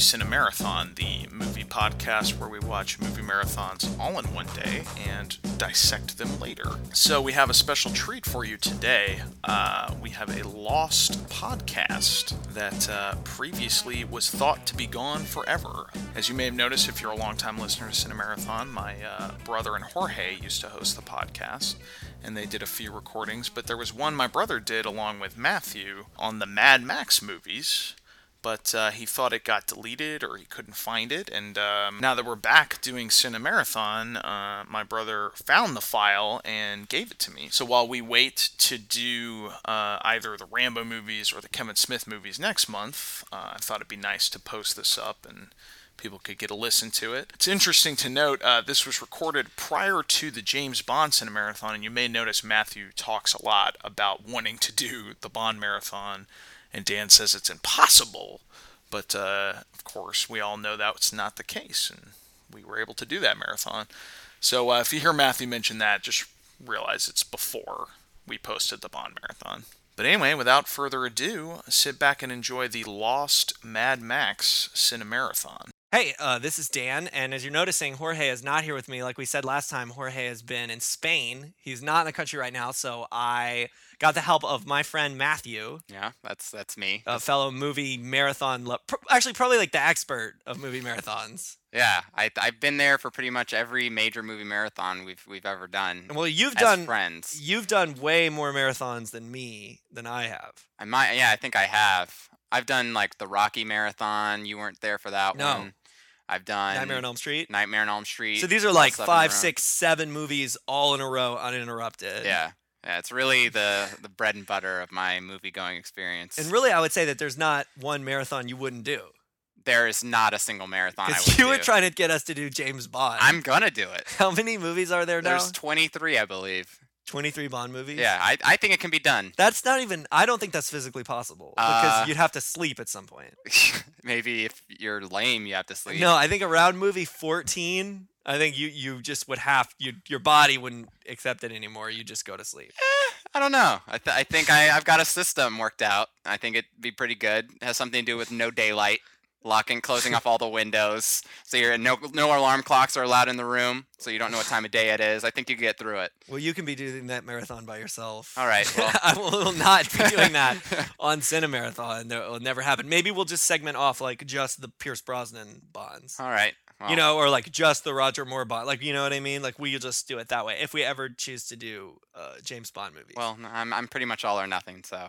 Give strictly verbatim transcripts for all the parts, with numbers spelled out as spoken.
Cinemarathon, the movie podcast where we watch movie marathons all in one day and dissect them later. So we have a special treat for you today. Uh, we have a lost podcast that uh, previously was thought to be gone forever. As you may have noticed, if you're a longtime listener to Cinemarathon, my uh, brother and Jorge used to host the podcast, and they did a few recordings, but there was one my brother did along with Matthew on the Mad Max movies. But uh, he thought it got deleted or he couldn't find it. And um, now that we're back doing Cinemarathon, uh, my brother found the file and gave it to me. So while we wait to do uh, either the Rambo movies or the Kevin Smith movies next month, uh, I thought it'd be nice to post this up and people could get a listen to it. It's interesting to note, uh, this was recorded prior to the James Bond Cinemarathon, and you may notice Matthew talks a lot about wanting to do the Bond Marathon. And Dan says it's impossible, but uh, of course we all know that's not the case, and we were able to do that marathon. So uh, if you hear Matthew mention that, just realize it's before we posted the Bond Marathon. But anyway, without further ado, sit back and enjoy the Lost Mad Max Cinemarathon. Hey, uh, this is Dan, and as you're noticing, Jorge is not here with me. Like we said last time, Jorge has been in Spain. He's not in the country right now, so I got the help of my friend Matthew. Yeah, that's that's me. A fellow movie marathon, lo- pro- actually probably like the expert of movie marathons. Yeah, I, I've been there for pretty much every major movie marathon we've we've ever done. Well, you've as done friends. You've done way more marathons than me than I have. I might, yeah, I think I have. I've done like the Rocky Marathon. You weren't there for that no. one. I've done Nightmare on Elm Street. Nightmare on Elm Street. So these are like five, six, seven movies all in a row, uninterrupted. Yeah. Yeah, it's really the, the bread and butter of my movie-going experience. And really, I would say that there's not one marathon you wouldn't do. There is not a single marathon I would Because you were do. trying to get us to do James Bond. I'm gonna do it. How many movies are there now? There's twenty-three, I believe. twenty-three Bond movies? Yeah, I I think it can be done. That's not even, I don't think that's physically possible. Because Uh, you'd have to sleep at some point. Maybe if you're lame, you have to sleep. No, I think around movie fourteen, I think you, you just would have, you, your body wouldn't accept it anymore. You just go to sleep. Eh, I don't know. I, th- I think I, I've got a system worked out. I think it'd be pretty good. It has something to do with no daylight, locking, closing off all the windows, so you're no no alarm clocks are allowed in the room, so you don't know what time of day it is. I think you can get through it. Well, you can be doing that marathon by yourself. All right. Well. I will not be doing that on Cinemarathon. That will never happen. Maybe we'll just segment off like just the Pierce Brosnan Bonds. All right. Well. You know, or like just the Roger Moore Bond. Like, you know what I mean? Like, we'll just do it that way if we ever choose to do uh, James Bond movies. Well, I'm I'm pretty much all or nothing, so.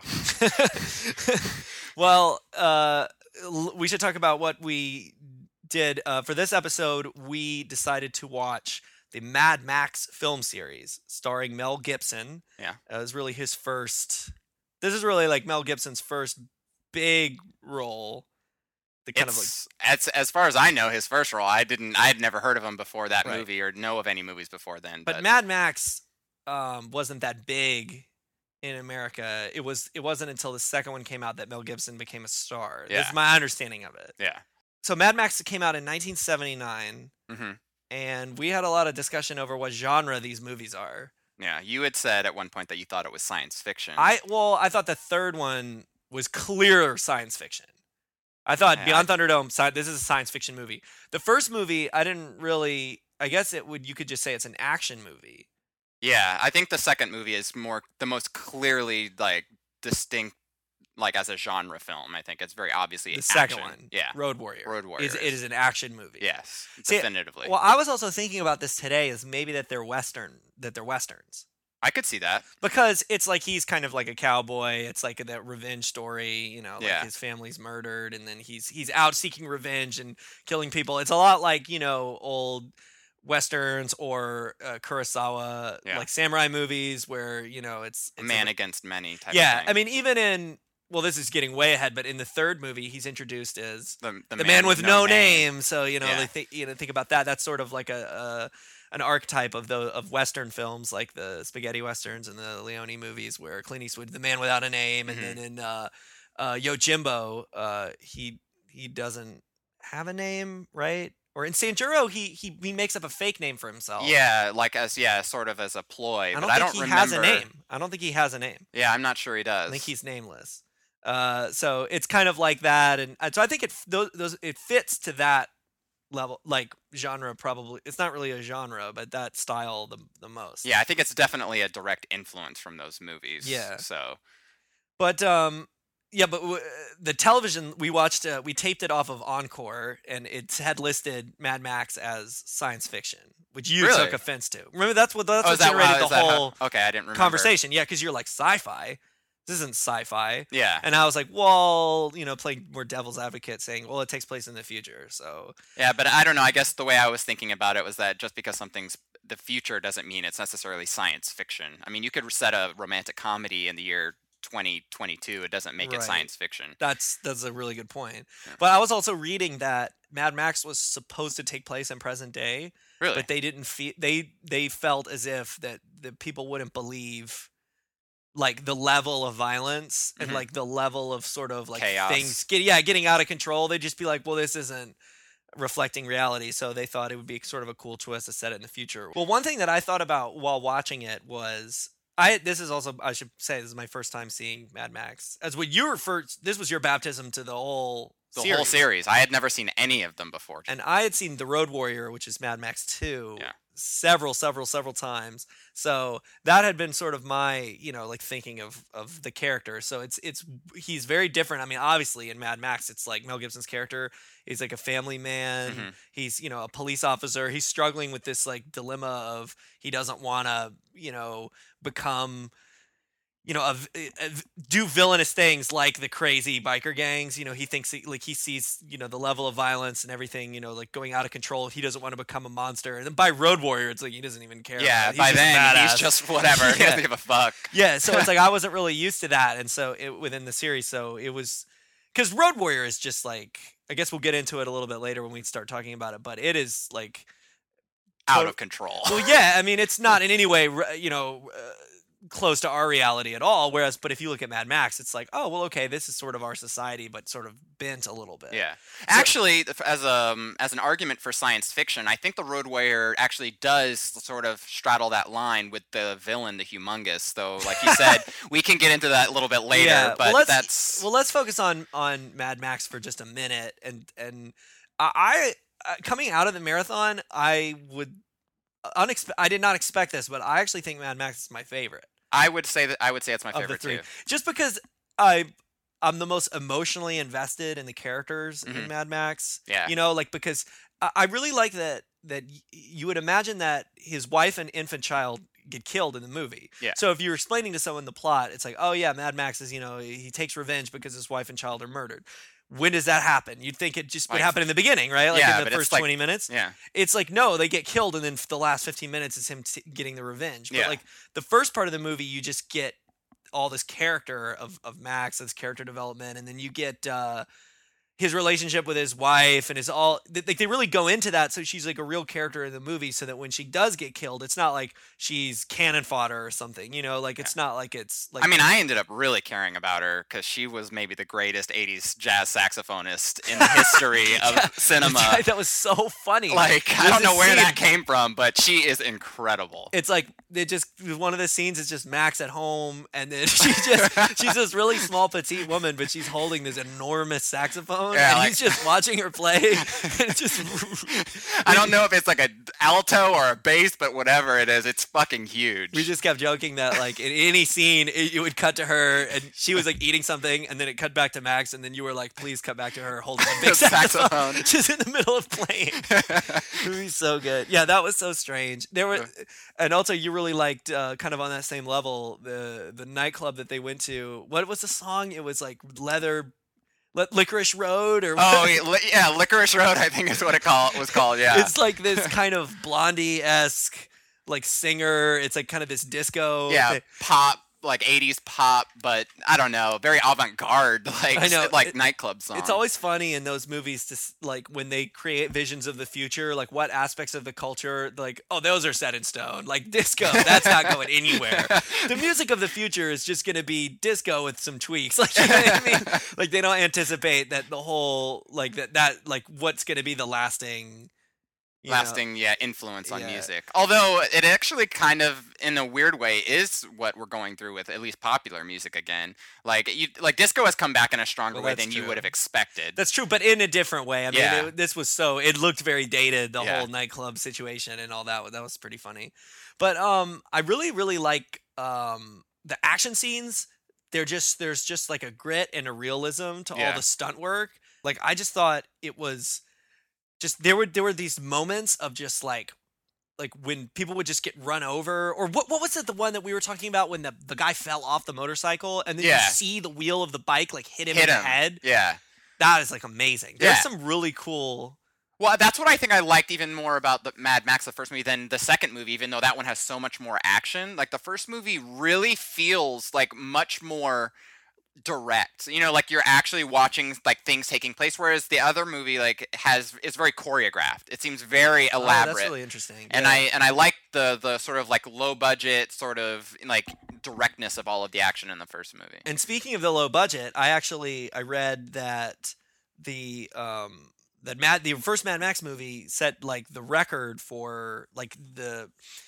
Well, uh, we should talk about what we did. Uh, for this episode, we decided to watch the Mad Max film series starring Mel Gibson. Yeah. It was really his first... This is really like Mel Gibson's first big role. The kind it's, of like, as as far as I know, his first role. I didn't. I had never heard of him before that Right. movie, or know of any movies before then. but, But, Mad Max um, wasn't that big in America. It was. It wasn't until the second one came out that Mel Gibson became a star. Yeah. That's my understanding of it. yeah. So Mad Max came out in nineteen seventy-nine, hmm and we had a lot of discussion over what genre these movies are. Yeah. You had said at one point that you thought it was science fiction. I well, I thought the third one was clear science fiction. I thought Yeah, Beyond Thunderdome, sci- this is a science fiction movie. The first movie, I didn't really. I guess it would. You could just say it's an action movie. Yeah, I think the second movie is more the most clearly like distinct, like as a genre film. I think it's very obviously The action. second one, Yeah. Road Warrior. Road Is, Warrior. it is an action movie. Yes, See, definitively. Well, I was also thinking about this today. Is maybe that they're western. That they're westerns. I could see that. Because it's like he's kind of like a cowboy. It's like that revenge story, you know, like Yeah. his family's murdered and then he's he's out seeking revenge and killing people. It's a lot like, you know, old westerns or uh, Kurosawa, Yeah. like samurai movies where, you know, it's, A it's man a- against many type Yeah, of thing. I mean, even in, well, this is getting way ahead, but in the third movie, he's introduced as the, the, the man, with no name. name. So, you know, Yeah. they think, you know, think about that. That's sort of like a, a an archetype of the of Western films, like the spaghetti westerns and the Leone movies, where Clint Eastwood, the man without a name, and Mhm. then in uh, uh, Yojimbo, uh, he he doesn't have a name, right? Or in Sanjuro, he he he makes up a fake name for himself. Yeah, like as yeah, sort of as a ploy. I don't but think I don't he remember. has a name. I don't think he has a name. Yeah, I'm not sure he does. I think he's nameless. Uh, so it's kind of like that, and, and so I think it f- those, those it fits to that level, like genre. Probably it's not really a genre, but that style the the most. Yeah, I think it's definitely a direct influence from those movies. Yeah. So, But um, yeah, but w- the television we watched, uh, we taped it off of Encore, and it had listed Mad Max as science fiction, which you Really? took offense to. Remember, that's what that's oh, what is that generated why- the is that how- whole okay, I didn't remember. conversation. Yeah, because you're like sci-fi. This isn't sci-fi. Yeah. And I was like, well, you know, playing more devil's advocate, saying, well, it takes place in the future, so Yeah, but I don't know. I guess the way I was thinking about it was that just because something's the future doesn't mean it's necessarily science fiction. I mean, you could set a romantic comedy in the year twenty twenty-two. It doesn't make Right. it science fiction. that's that's a really good point. Yeah. But I was also reading that Mad Max was supposed to take place in present day, Really? but they didn't feel they they felt as if that the people wouldn't believe like the level of violence and Mhm. like the level of sort of like Chaos. things get yeah getting out of control. They'd just be like, well, this isn't reflecting reality, so they thought it would be sort of a cool twist to set it in the future. Well, one thing that I thought about while watching it was I this is also I should say this is my first time seeing Mad Max. As what you referred, this was your baptism to the whole the series. whole series. I had never seen any of them before. And I had seen The Road Warrior, which is Mad Max two, Yeah. several, several, several times. So that had been sort of my, you know, like thinking of of the character. So it's it's he's very different. I mean, obviously in Mad Max, it's like Mel Gibson's character is like a family man. Mhm. He's, you know, a police officer. He's struggling with this like dilemma of he doesn't want to, you know, become you know, a, v- a v- do villainous things like the crazy biker gangs. You know, he thinks he, like he sees, you know, the level of violence and everything, you know, like going out of control. He doesn't want to become a monster. And then by Road Warrior, it's like he doesn't even care. Yeah, He's by just a then he's badass. just whatever. He Yeah. doesn't give a fuck. Yeah, so it's like I wasn't really used to that, and so it within the series, so it was because Road Warrior is just like I guess we'll get into it a little bit later when we start talking about it, but it is like Out tot- of control. well, yeah, I mean it's not in any way re- you know uh, close to our reality at all. Whereas, but if you look at Mad Max, it's like oh well, okay, this is sort of our society, but sort of bent a little bit. Yeah, actually, if- as um as an argument for science fiction, I think the Road Warrior actually does sort of straddle that line with the villain, the Humongous. Though, like you said, we can get into that a little bit later. Yeah, but well, let's, that's well, let's focus on on Mad Max for just a minute, and and I, I coming out of the marathon, I would unexpe- I did not expect this, but I actually think Mad Max is my favorite I would say that I would say it's my of the favorite three, too. just because I I'm the most emotionally invested in the characters in Mhm. Mad Max. Yeah. You know, like because I, I really like that that y- you would imagine that his wife and infant child get killed in the movie. Yeah. So if you're explaining to someone the plot, it's like, oh yeah, Mad Max is, you know, he takes revenge because his wife and child are murdered. When does that happen? You'd think it just would Like- happen in the beginning, right? Like Yeah, in but the it's first like- twenty minutes. Yeah, It's like no, they get killed, and then f- the last fifteen minutes is him t- getting the revenge. But Yeah. like the first part of the movie, you just get all this character of of Max, this character development, and then you get uh, his relationship with his wife, and his all. They, they really go into that, so she's like a real character in the movie. So that when she does get killed, it's not like she's cannon fodder or something. You know, like it's not like it's like. I mean, I ended up really caring about her because she was maybe the greatest eighties jazz saxophonist in the history of Yeah. cinema. that was so funny. Like, I There's don't know this where scene- that came from, but she is incredible. It's like it just one of the scenes is just Max at home, and then she just she's this really small petite woman, but she's holding this enormous saxophone, Yeah, and like- he's just watching her play. And it's just I don't know if it's like a alto or a bass, but whatever it is, it's fucking huge. we just kept joking that like in any scene it, it would cut to her, and she was like eating something, and then it cut back to Max, and then you were like, please cut back to her holding a big The saxophone, saxophone. just in the middle of playing. It would be so good. Yeah, that was so strange. There were, and also you really liked, uh, kind of on that same level, the the nightclub that they went to. What was the song? It was like Leather, Li- Licorice Road, or Oh yeah, li- yeah, Licorice Road, I think is what it call was called. Yeah, it's like this kind of Blondie esque like singer. It's like kind of this disco. yeah, thing. pop, like eighties pop, but I don't know, very avant-garde, like I know, like it- nightclub song. It's always funny in those movies to s- like when they create visions of the future, like what aspects of the culture, like oh those are set in stone, like disco, that's not going anywhere. The music of the future is just going to be disco with some tweaks, like you know what I mean? Like they don't anticipate that the whole like that that like what's going to be the lasting you know. lasting yeah influence on Yeah. music. Although it actually kind of in a weird way is what we're going through with at least popular music again. Like you like disco has come back in a stronger Well, way that's than you true. would have expected. That's true, but in a different way. I mean, Yeah. it, this was so it looked very dated, the Yeah. whole nightclub situation and all that. That was pretty funny. But um, I really, really like um the action scenes. They're just there's just like a grit and a realism to all Yeah. the stunt work. Like I just thought it was just there were there were these moments of just like like when people would just get run over, or what what was it the one that we were talking about when the the guy fell off the motorcycle and then Yeah. you see the wheel of the bike like hit him Hit in him. the head. Yeah. That is like amazing. There's Yeah. some really cool. Well, that's what I think I liked even more about the Mad Max, the first movie, than the second movie, even though that one has so much more action. Like, the first movie really feels like much more direct. You know, like you're actually watching like things taking place, whereas the other movie like has is very choreographed. It seems very Oh, elaborate. that's really interesting. and Yeah. I and I like the the sort of like low budget sort of like directness of all of the action in the first movie. And speaking of the low budget, I actually I read that the um that Mad the first Mad Max movie set like the record for like the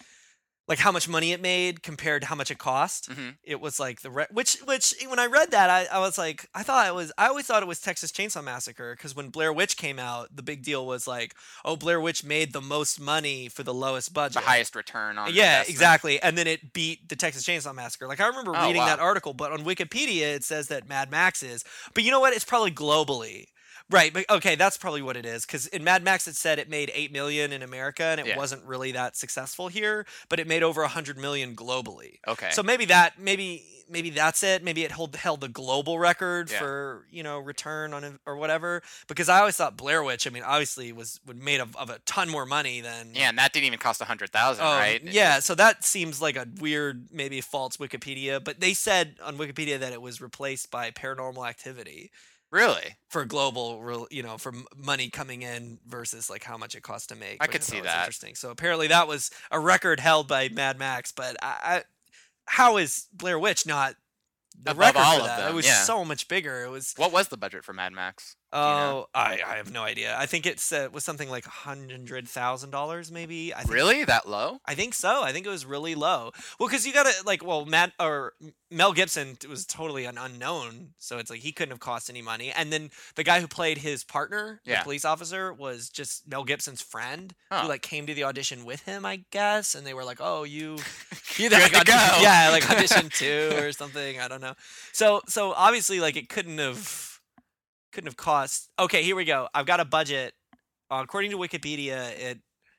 like how much money it made compared to how much it cost. hmm It was like the re- which which when I read that I, I was like I thought it was I always thought it was Texas Chainsaw Massacre because when Blair Witch came out the big deal was like, oh, Blair Witch made the most money for the lowest budget. The highest return on Yeah, investment. exactly. And then it beat the Texas Chainsaw Massacre. Like I remember Oh, reading wow. that article, but on Wikipedia it says that Mad Max is. But you know what? It's probably globally. Right, but okay, that's probably what it is. Because in Mad Max, it said it made eight million in America, and it Yeah. wasn't really that successful here. But it made over a hundred million globally. Okay. So maybe that, maybe maybe that's it. Maybe it held held the global record Yeah. for you know return on in- or whatever. Because I always thought Blair Witch. I mean, obviously was would made of, of a ton more money than yeah, and that didn't even cost a hundred thousand, Oh, right? yeah, so that seems like a weird, maybe false Wikipedia, but they said on Wikipedia that it was replaced by Paranormal Activity Really? for global, real- you know, for m- money coming in versus like how much it cost to make. I which could thought see was that. Interesting. So apparently that was a record held by Mad Max, but I, I how is Blair Witch not the Above record all for of that? them, It was yeah. so much bigger. It was. What was the budget for Mad Max? you know? Oh, I, I have no idea. I think it's uh, was something like a hundred thousand dollars, maybe. I think Really? That low? I think so. I think it was really low. Well, because you gotta like, well, Matt or Mel Gibson was totally an unknown, so it's like he couldn't have cost any money. And then the guy who played his partner, Yeah. the police officer, was just Mel Gibson's friend Huh. who like came to the audition with him, I guess. And they were like, "Oh, you, you Good like, to audition- go." yeah, like audition two or something. I don't know. So, so obviously, like it couldn't have, couldn't have cost. Okay, here we go. I've got a budget. Uh, according to Wikipedia, it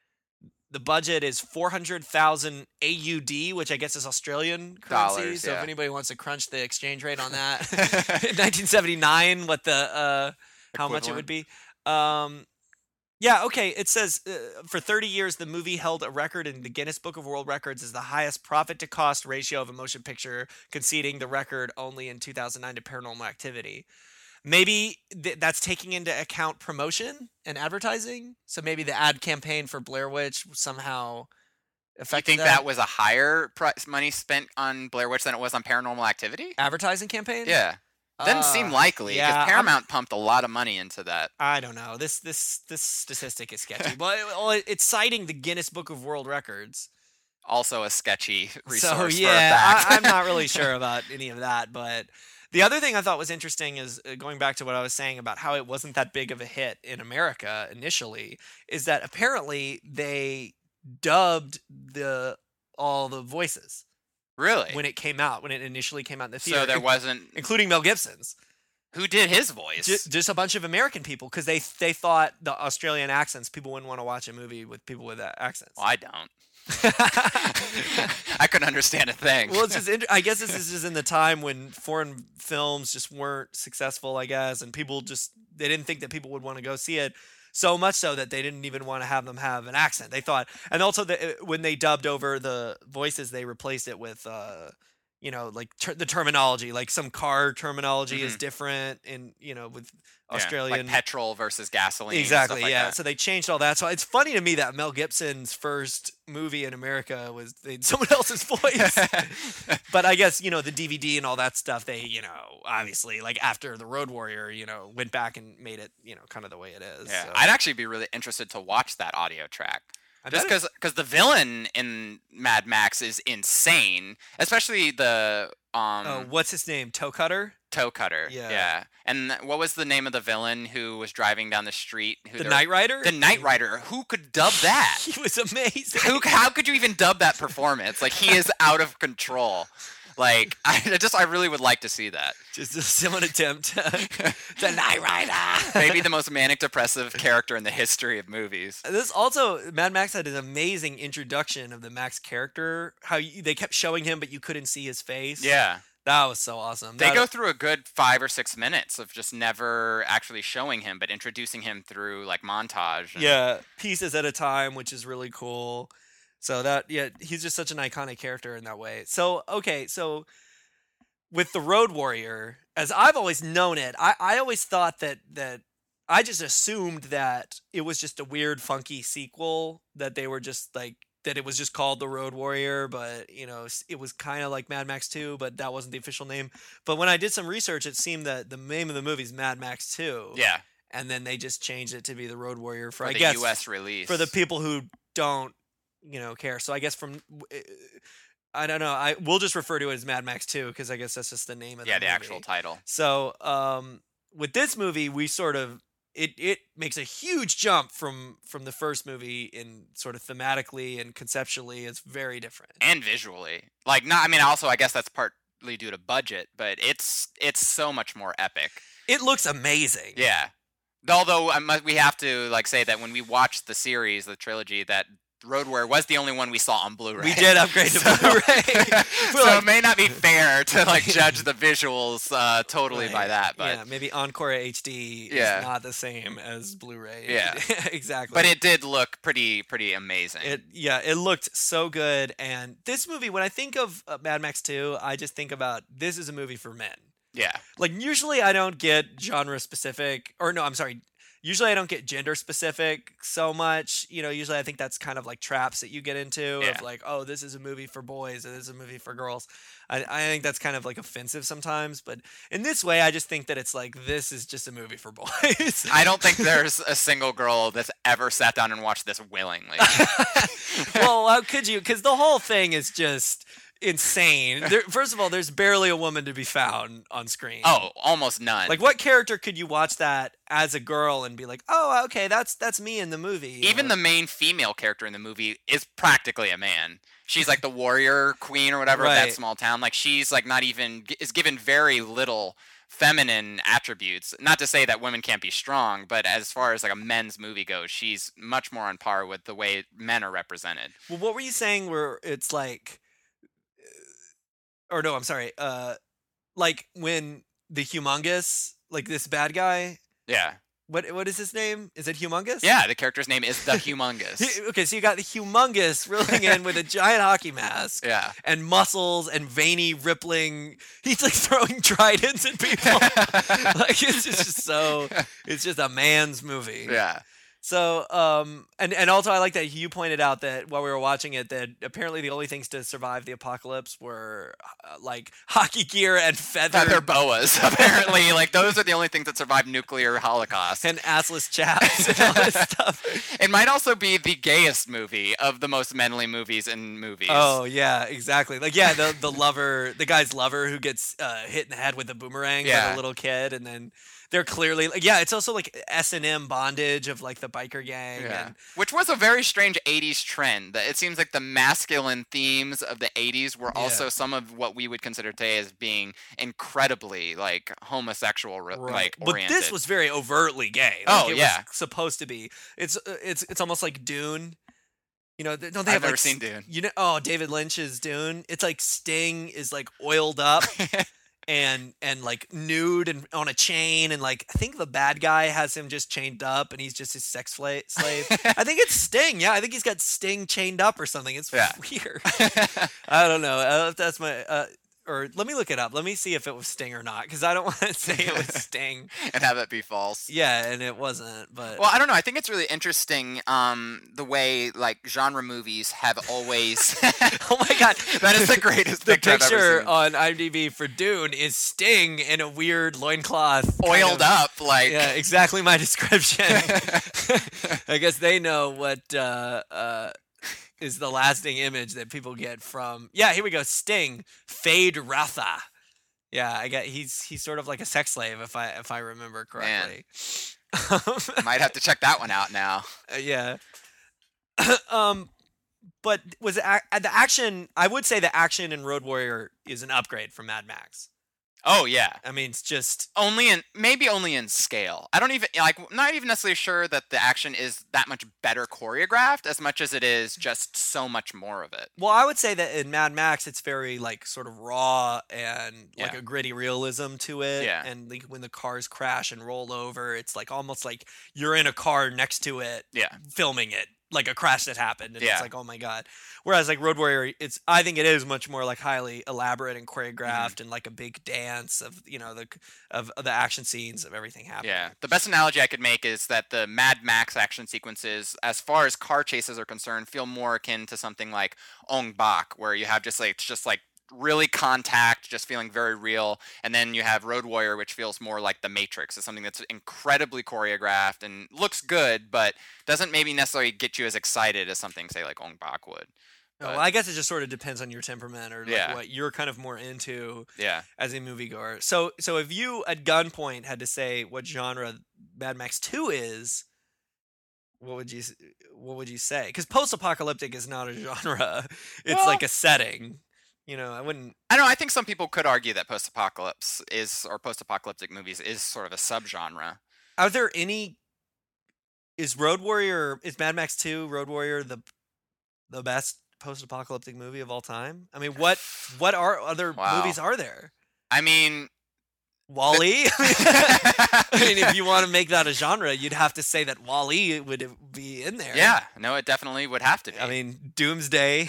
the budget is four hundred thousand A U D, which I guess is Australian currency. Dollars, so yeah. if anybody wants to crunch the exchange rate on that, in nineteen seventy-nine, what the uh, how much it would be. Um, yeah, okay. It says uh, for thirty years, the movie held a record in the Guinness Book of World Records as the highest profit to cost ratio of a motion picture, conceding the record only in two thousand nine to Paranormal Activity. Maybe th- that's taking into account promotion and advertising. So maybe the ad campaign for Blair Witch somehow You affected think that was a higher price money spent on Blair Witch than it was on Paranormal Activity? advertising campaign. Yeah. Doesn't seem Uh, likely because yeah, I'm- Paramount pumped a lot of money into that. I don't know. This this this statistic is sketchy. well, it- well, it- it's citing the Guinness Book of World Records. Also a sketchy resource So for a yeah, fact. I, I'm not really sure about any of that. But the other thing I thought was interesting is uh, going back to what I was saying about how it wasn't that big of a hit in America initially, is that apparently they dubbed the all the voices Really? when it came out, when it initially came out in the theater, so there in- wasn't. including Mel Gibson's. Who did his voice? Ju- just a bunch of American people because they they thought the Australian accents, people wouldn't want to watch a movie with people with uh, accents. Well, I don't. I couldn't understand a thing. Well, it's just inter- I guess this is just in the time when foreign films just weren't successful, I guess, and people just they didn't think that people would want to go see it. So much so that they didn't even want to have them have an accent. They thought, and also the, when they dubbed over the voices, they replaced it with uh, you know, like ter- the terminology, like some car terminology is Mhm. different in, you know, with Yeah, Australian. like petrol versus gasoline. Exactly, Stuff like yeah. that. So they changed all that. So it's funny to me that Mel Gibson's first movie in America was they, someone else's voice. But I guess, you know, the D V D and all that stuff, they, you know, obviously, like after The Road Warrior, you know, went back and made it, you know, kind of the way it is. Yeah, so. I'd actually be really interested to watch that audio track. I Just bet it- because because the villain in Mad Max is insane, especially the um Oh, what's his name? Toe Cutter? toe cutter. Yeah. Yeah. And th- what was the name of the villain who was driving down the street? Who The they're- Knight Rider? The Knight Rider. Who could dub that? He was amazing. Who? How could you even dub that performance? Like he is out of control. Like I I just I really would like to see that. Just a similar attempt. The Knight Rider. Maybe the most manic depressive character in the history of movies. This also, Mad Max had an amazing introduction of the Max character. How you, they kept showing him, but you couldn't see his face. Yeah. That was so awesome. They That- go through a good five or six minutes of just never actually showing him, but introducing him through like montage. and- Yeah, pieces at a time, which is really cool. So that, yeah, he's just such an iconic character in that way. So, okay, so with the Road Warrior, as I've always known it, I, I always thought that that I just assumed that it was just a weird, funky sequel, that they were just like, that it was just called the Road Warrior, but, you know, s- it was kind of like Mad Max two, but that wasn't the official name. But when I did some research, it seemed that the name of the movie is Mad Max two. Yeah. And then they just changed it to be the Road Warrior for, For I the guess, U S release. for the people who don't, you know, care. So I guess from, uh, I don't know. I we'll just refer to it as Mad Max two because I guess that's just the name of Yeah, the the movie. actual title. So um, with this movie, we sort of it it makes a huge jump from from the first movie in sort of thematically and conceptually. It's very different. And visually. Like not I mean also I guess that's partly due to budget, but it's it's so much more epic. It looks amazing. Yeah. Although I mu- we have to like say that when we watched the series, the trilogy, that Road Warrior was the only one we saw on Blu-ray. We did upgrade to So- Blu-ray. We're so like- it may not be fair to like judge the visuals uh, totally by Right. that, but yeah, maybe Encore H D Yeah. is not the same as Blu-ray. Yeah. exactly. but it did look pretty pretty amazing. It yeah, it looked so good. And this movie, when I think of uh, Mad Max two, I just think about this is a movie for men. yeah. Like usually I don't get genre specific, or no, I'm sorry. Usually I don't get gender specific so much. You know, usually I think that's kind of like traps that you get into Yeah. of like, oh, this is a movie for boys and this is a movie for girls. I, I think that's kind of like offensive sometimes. But in this way, I just think that it's like, this is just a movie for boys. I don't think there's a single girl that's ever sat down and watched this willingly. Well, how could you? Because the whole thing is just insane. There, first of all, there's barely a woman to be found on screen. Oh, almost none. Like, what character could you watch that as a girl and be like, oh, okay, that's that's me in the movie? you Even know? the main female character in the movie is practically a man. She's like the warrior queen or whatever of Right. that small town. Like she's like not even is given very little feminine attributes. Not to say that women can't be strong, but as far as like a men's movie goes, she's much more on par with the way men are represented. Well, what were you saying? Where it's like, or no, I'm sorry. Uh, like when the humongous, like this bad guy. Yeah. What what is his name? Is it humongous? Yeah, the character's name is the Humongous. He- okay, so you got the humongous rolling in with a giant hockey mask. Yeah. And muscles and veiny rippling. He's like throwing tridents at people. Like it's just so. It's just a man's movie. Yeah. So um and and also I like that you pointed out that while we were watching it that apparently the only things to survive the apocalypse were uh, like hockey gear and feather, Feather boas, apparently. Like those are the only things that survive nuclear holocaust. and assless chaps and all this stuff. It might also be the gayest movie of the most manly movies in movies. Oh yeah, exactly. Like yeah, the the lover, the guy's lover who gets uh, hit in the head with a boomerang by Yeah. the little kid, and then they're clearly like yeah, it's also like S and M bondage of like the biker gang. Yeah. And, Which was a very strange eighties trend. That it seems like the masculine themes of the eighties were also Yeah. some of what we would consider today as being incredibly like homosexual re- like but oriented. this was very overtly gay. Like, Oh, it yeah. was supposed to be. It's uh, it's it's almost like Dune. You know, th- don't they I've have never like seen s- Dune. You know, oh, David Lynch's Dune. It's like Sting is like oiled up and and like nude and on a chain, and like I think the bad guy has him just chained up and he's just his sex fla- slave. I think it's Sting. Yeah, I think he's got Sting chained up or something. It's Yeah. weird. I don't know. Uh, that's my. Uh, or let me look it up. Let me see if it was Sting or not, because I don't want to say it was Sting. And have it be false. Yeah, and it wasn't. But Well, I don't know. I think it's really interesting um, the way like genre movies have always. oh my god, that is the greatest the picture, I've ever picture seen. on IMDb for Dune is Sting in a weird loincloth, kind Oiled of- up, like. Yeah, exactly my description. I guess they know what uh, uh, is the lasting image that people get from. Yeah, here we go. Sting, Fade Ratha. Yeah, I get he's he's sort of like a sex slave if I if I remember correctly. Might have to check that one out now. Uh, yeah. um, but was it ac- the action? I would say the action in Road Warrior is an upgrade from Mad Max. Oh yeah. I mean, it's just Only in maybe only in scale. I don't even like. I'm not even necessarily sure that the action is that much better choreographed as much as it is just so much more of it. well, I would say that in Mad Max, it's very like sort of raw and like Yeah. a gritty realism to it. Yeah. And like when the cars crash and roll over, it's like almost like you're in a car next to it, Yeah. filming it. Like a crash that happened, and Yeah. it's like, oh my god. Whereas like Road Warrior, it's I think it is much more like highly elaborate and choreographed, Mm-hmm. and like a big dance of you know the of, of the action scenes of everything happening. Yeah. The best analogy I could make is that the Mad Max action sequences, as far as car chases are concerned, feel more akin to something like Ong Bak, where you have just like it's just like really contact, just feeling very real, and then you have Road Warrior, which feels more like The Matrix. It's something that's incredibly choreographed and looks good, but doesn't maybe necessarily get you as excited as something, say, like Ong Bak would. Oh, But- well, I guess it just sort of depends on your temperament or like Yeah. what you're kind of more into Yeah. as a moviegoer. So, so if you at gunpoint had to say what genre Mad Max Two is, what would you s- what would you say? Because post-apocalyptic is not a genre; it's Well- like a setting. You know, I wouldn't. I don't know. I think some people could argue that post-apocalypse is, or post-apocalyptic movies is sort of a subgenre. Are there any? Is Road Warrior is Mad Max Two Road Warrior the the best post-apocalyptic movie of all time? I mean, what what are other Wow. movies are there? I mean, Wall-E? I mean, if you want to make that a genre, you'd have to say that Wall-E would be in there. yeah, no, it definitely would have to be. I mean, Doomsday,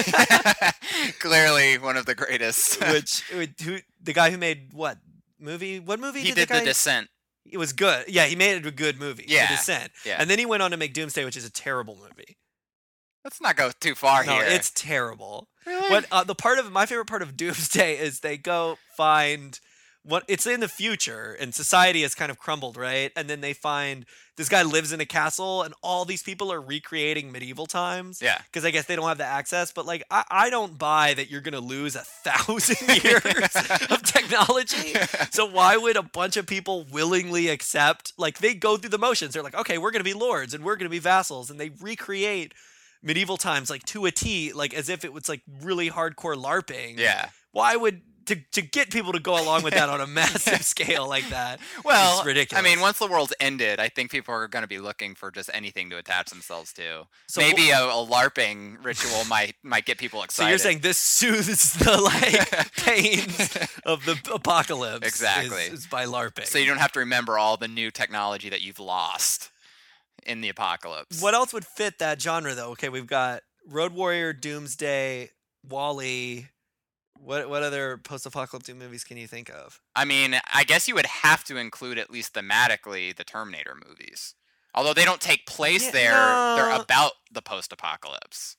clearly one of the greatest. which who the guy who made what movie? What movie he did, did the guy? The Descent. It was good. Yeah, he made it a good movie. Yeah, The Descent. yeah. And then he went on to make Doomsday, which is a terrible movie. Let's not go too far No, here. it's terrible. really? What uh, the part of my favorite part of Doomsday is they go find what it's in the future and society has kind of crumbled, right? And then they find this guy lives in a castle and all these people are recreating medieval times. Yeah. Because I guess they don't have the access. But like I, I don't buy that you're gonna lose a thousand years of technology. So why would a bunch of people willingly accept like they go through the motions? They're like, okay, we're gonna be lords and we're gonna be vassals, and they recreate medieval times like to a T, like as if it was like really hardcore LARPing. Yeah. Why would to to get people to go along with that on a massive scale like that? Well, is ridiculous. I mean, once the world's ended, I think people are going to be looking for just anything to attach themselves to. So Maybe a, a LARPing ritual might might get people So excited. you're saying this soothes the like pains of the apocalypse? Exactly. Is, is by LARPing. so you don't have to remember all the new technology that you've lost in the apocalypse. What else would fit that genre though? Okay, we've got Road Warrior, Doomsday, Wall-E. What what other post-apocalyptic movies can you think of? I mean, I guess you would have to include at least thematically the Terminator movies. Although they don't take place Yeah, there, no. they're about the post-apocalypse.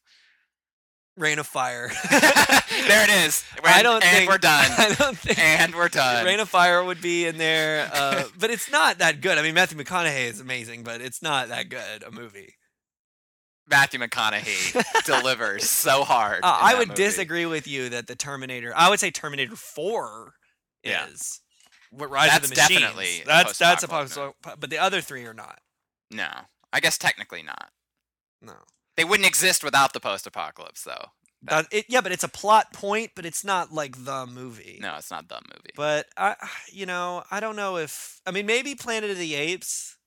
Rain of Fire. There it is. We're- I don't and think we're done. I don't think And we're done. Rain of Fire would be in there, uh, but it's not that good. I mean, Matthew McConaughey is amazing, but it's not that good a movie. Matthew McConaughey delivers so hard. Uh, in I that would movie. disagree with you that the Terminator. I would say Terminator Four Yeah. is what Rise That's of the Machines. definitely a that's that's a post-apocalyptic. post, but the other three are not. No, I guess technically not. No. They wouldn't exist without the post-apocalypse, though. That, it, yeah, but it's a plot point, but it's not like the movie. No, it's not the movie. But I, you know, I don't know if I mean maybe Planet of the Apes,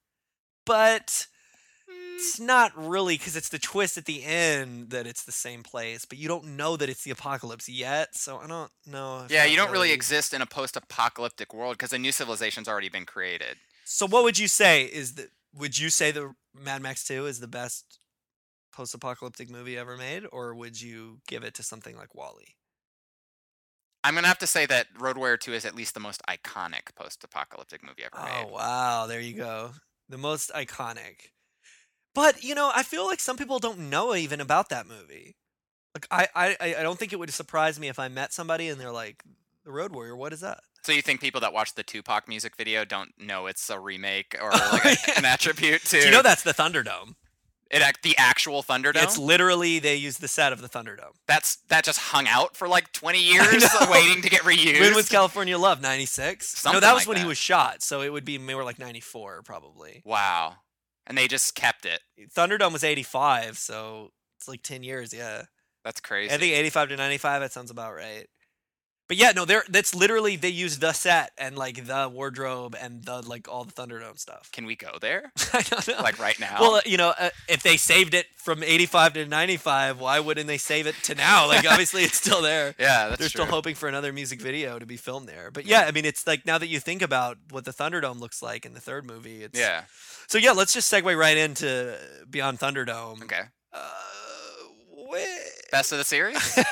but it's not really because it's the twist at the end that it's the same place, but you don't know that it's the apocalypse yet. So I don't know. if yeah, that you don't really exist in a post-apocalyptic world because a new civilization's already been created. So what would you say is the? Would you say the Mad Max Two is the best post-apocalyptic movie ever made, or would you give it to something like Wall-E? I'm gonna have to say that Road Warrior two is at least the most iconic post-apocalyptic movie ever Oh made. wow, there you go. The most iconic. But you know, I feel like some people don't know even about that movie. Like I, I, I don't think it would surprise me if I met somebody and they're like, "The Road Warrior, what is that?" So you think people that watch the Tupac music video don't know it's a remake or like a, an attribute to? Do you know that's the Thunderdome? It ac- the actual Thunderdome? It's literally they use the set of the Thunderdome. That's that just hung out for like twenty years waiting to get reused. When was California Love? ninety-six? No, Something that was like when he that. was shot, so it would be more like ninety-four probably. Wow. And they just kept it. Thunderdome was eighty-five, so it's like ten years, yeah. That's crazy. I think eighty-five to ninety-five, that sounds about right. But yeah, no, they're that's literally they use the set and like the wardrobe and the like all the Thunderdome stuff. Can we go there? I don't know. Like right now? Well, uh, you know, uh, if they saved it from eighty-five to ninety-five, why wouldn't they save it to now? Like obviously it's still there. yeah, that's They're true. still hoping for another music video to be filmed there. But yeah, I mean, it's like now that you think about what the Thunderdome looks like in the third movie, it's Yeah. So yeah, let's just segue right into Beyond Thunderdome. Okay. Uh, wait. Best of the series?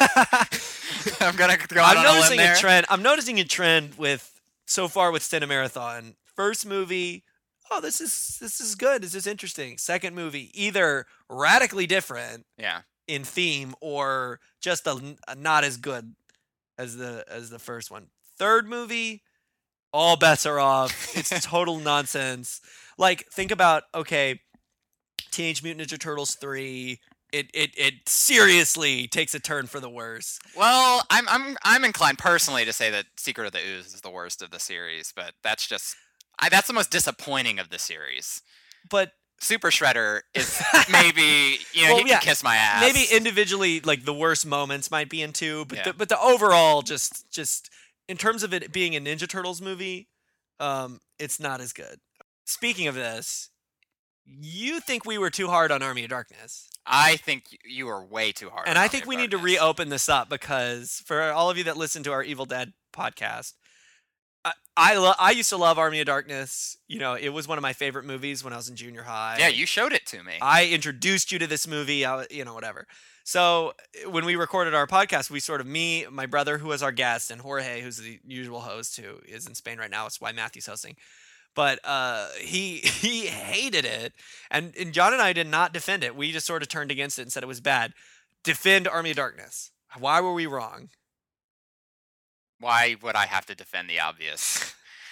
I'm gonna go out I'm on a limb noticing there. a trend. I'm noticing a trend with so far with Cinemarathon. First movie, oh, this is this is good. This is interesting. Second movie, either radically different Yeah. in theme or just a, a not as good as the as the first one. Third movie, all bets are off. It's total nonsense. Like think about okay, Teenage Mutant Ninja Turtles three. It, it it seriously takes a turn for the worse. Well, I'm I'm I'm inclined personally to say that Secret of the Ooze is the worst of the series, but that's just I, that's the most disappointing of the series. But Super Shredder is maybe you know Well, he yeah, can kiss my ass. maybe individually, like the worst moments might be in two, but Yeah. the, but the overall, just just in terms of it being a Ninja Turtles movie, um, it's not as good. Speaking of this, you think we were too hard on Army of Darkness, I think y- you are way too hard. and on I Army think of we need to Darkness. reopen this up because for all of you that listen to our Evil Dead podcast. I I, lo- I used to love Army of Darkness. You know, it was one of my favorite movies when I was in junior high. Yeah, you showed it to me. I introduced you to this movie, I, w- you know, whatever. So when we recorded our podcast, we sort of me, my brother, who was our guest, and Jorge, who's the usual host, who is in Spain right now. It's why Matthew's hosting. But uh, he he hated it, and, and John and I did not defend it. We just sort of turned against it and said it was bad. Defend Army of Darkness. Why were we wrong? Why would I have to defend the obvious?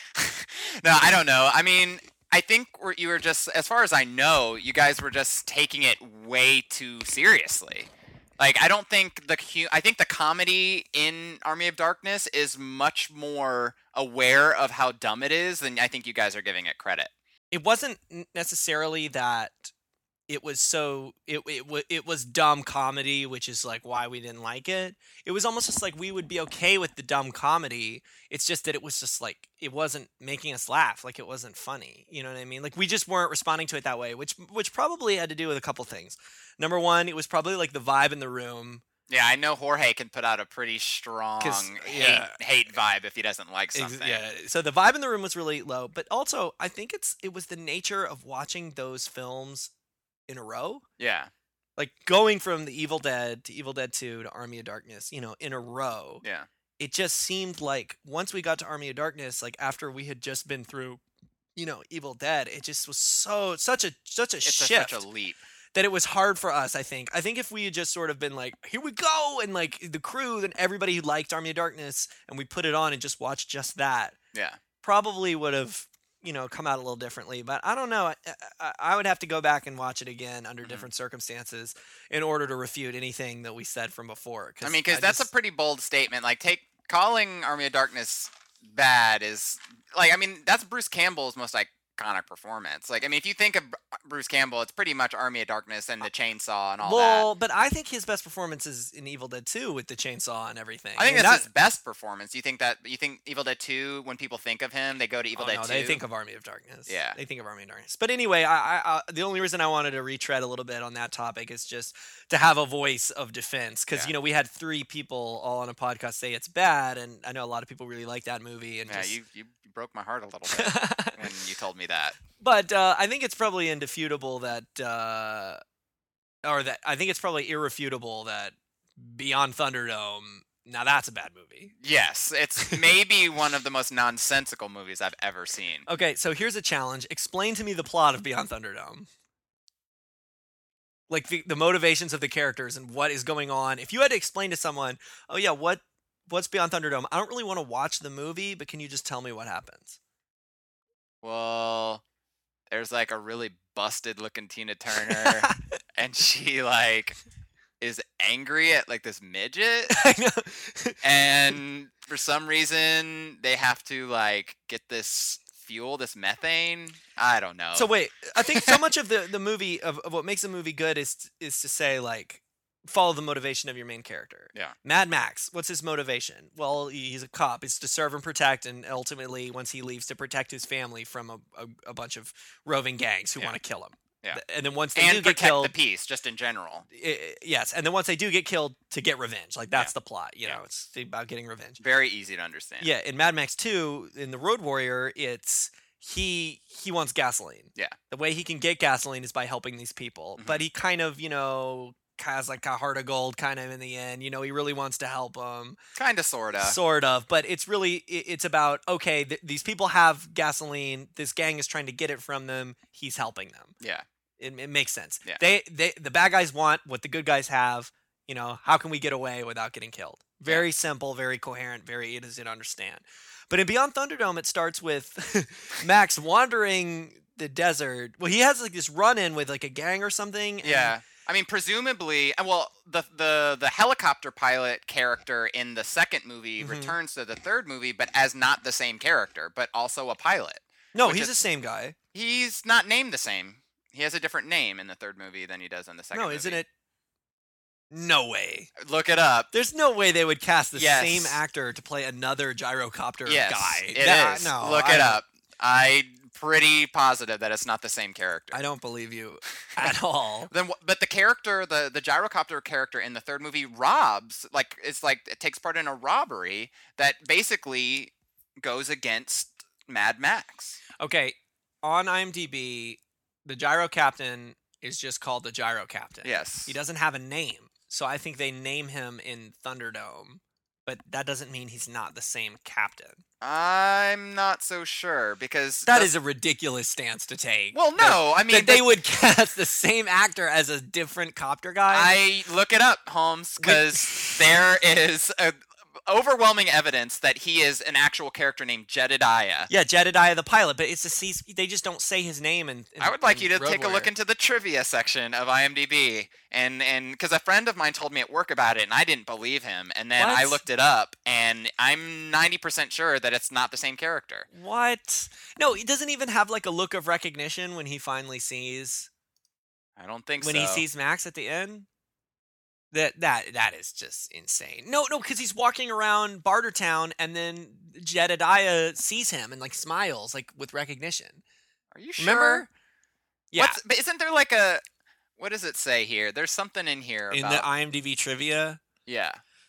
No, I don't know. I mean, I think we're, you were just, as far as I know, you guys were just taking it way too seriously. Like, I don't think the hu- I think the comedy in Army of Darkness is much more aware of how dumb it is than I think you guys are giving it credit. It wasn't n- necessarily that it was so it it, wa- it was dumb comedy, which is like why we didn't like it. It was almost just like we would be okay with the dumb comedy. It's just that it was just like it wasn't making us laugh, like it wasn't funny. You know what I mean? Like we just weren't responding to it that way, which which probably had to do with a couple things. Number one, it was probably like the vibe in the room. Yeah, I know Jorge can put out a pretty strong 'Cause, hate, yeah. hate vibe if he doesn't like Ex- something. Yeah. So the vibe in the room was really low, but also I think it's it was the nature of watching those films in a row. Yeah. Like going from the Evil Dead to Evil Dead two to Army of Darkness, you know, in a row. Yeah. It just seemed like once we got to Army of Darkness, like after we had just been through, you know, Evil Dead, it just was so such a such a It's a, shift such a leap. that it was hard for us, I think. I think if we had just sort of been like, here we go, and like the crew, then everybody who liked Army of Darkness, and we put it on and just watched just that, Yeah. probably would have, you know, come out a little differently. But I don't know. I, I, I would have to go back and watch it again under Mhm. different circumstances in order to refute anything that we said from before. I mean, because that's just, a pretty bold statement. Like, take calling Army of Darkness bad is like, I mean, that's Bruce Campbell's most iconic performance. Like, I mean, if you think of Br- Bruce Campbell, it's pretty much Army of Darkness and the chainsaw and all well, but I think his best performance is in Evil Dead two with the chainsaw and everything. that. I think mean, that's that- his best performance. You think that? You think Evil Dead two? When people think of him, they go to Evil Oh, Dead no, two. they think of Army of Darkness. Yeah. They think of Army of Darkness. But anyway, I, I, I, the only reason I wanted to retread a little bit on that topic is just to have a voice of defense. Because, Yeah. you know, we had three people all on a podcast say it's bad, and I know a lot of people really like that movie. And yeah, just... you, you you broke my heart a little bit when you told me that. But uh, I think it's probably indefutable that, uh, or that I think it's probably irrefutable that Beyond Thunderdome now that's a bad movie. Yes, it's maybe one of the most nonsensical movies I've ever seen. Okay, so here's a challenge. Explain to me the plot of Beyond Thunderdome. Like the, the motivations of the characters and what is going on. If you had to explain to someone, oh yeah, what what's Beyond Thunderdome? I don't really want to watch the movie, but can you just tell me what happens? Well, there's like a really busted looking Tina Turner, and she like is angry at like this midget, I know. and for some reason they have to like get this fuel, this methane. I don't know. So wait, I think so much of the, the movie of, of what makes a movie good is is to say like follow the motivation of your main character. Yeah. Mad Max, what's his motivation? Well, he's a cop. It's to serve and protect, and ultimately, once he leaves, to protect his family from a, a, a bunch of roving gangs who Yeah. want to kill him. Yeah. And then once they and do get protect killed, the peace, just in general. I- yes, and then once they do get killed, to get revenge. Like that's Yeah. the plot. You Yeah. know, it's about getting revenge. Very easy to understand. Yeah, in Mad Max two, in the Road Warrior, it's he he wants gasoline. Yeah. The way he can get gasoline is by helping these people. Mhm. But he kind of, you know, has like a heart of gold kind of in the end. You know, he really wants to help them. Kind of, sort of. Sort of, but it's really it- it's about okay, th- these people have gasoline. This gang is trying to get it from them. He's helping them. Yeah. It, it makes sense. Yeah. They they the bad guys want what the good guys have. You know, how can we get away without getting killed? Very simple, very coherent, very easy to understand. But in Beyond Thunderdome, it starts with Max wandering the desert. Well, he has like this run-in with like a gang or something. and- Yeah. I mean, presumably, uh, well, the the the helicopter pilot character in the second movie Mhm. returns to the third movie, but as not the same character, but also a pilot. No, which he's is- the same guy. He's not named the same. He has a different name in the third movie than he does in the second No, movie. isn't it? No way. Look it up. There's no way they would cast the Yes. same actor to play another gyrocopter Yes, guy. it is. That- No, Look I it don't- up. I'm pretty positive that it's not the same character. I don't believe you at all. Then, wh- but the character, the the gyrocopter character in the third movie, robs. Like it's like it takes part in a robbery that basically goes against Mad Max. Okay, on IMDb, the gyro captain is just called the gyro captain. Yes. He doesn't have a name. So I think they name him in Thunderdome, but that doesn't mean he's not the same captain. I'm not so sure because That the- is a ridiculous stance to take. well, no. I That, mean, that they the- would cast the same actor as a different copter guy. I look it up, Holmes, because there is a, overwhelming evidence that he is an actual character named Jedediah. Yeah, Jedediah the pilot, but it's a C- they just don't say his name. In, in I would like in you to Road take a look Warrior. into the trivia section of IMDb, and and because a friend of mine told me at work about it, and I didn't believe him, and then I What? looked it up, and I'm ninety percent sure that it's not the same character. What? No, he doesn't even have like a look of recognition when he finally sees I don't think when so. he sees Max at the end. That that that is just insane. No, no, because he's walking around Bartertown, and then Jedediah sees him and like smiles, like with recognition. Are you sure? Remember? Yeah. What's, but isn't there like a what does it say here? There's something in here In about the IMDb trivia. yeah.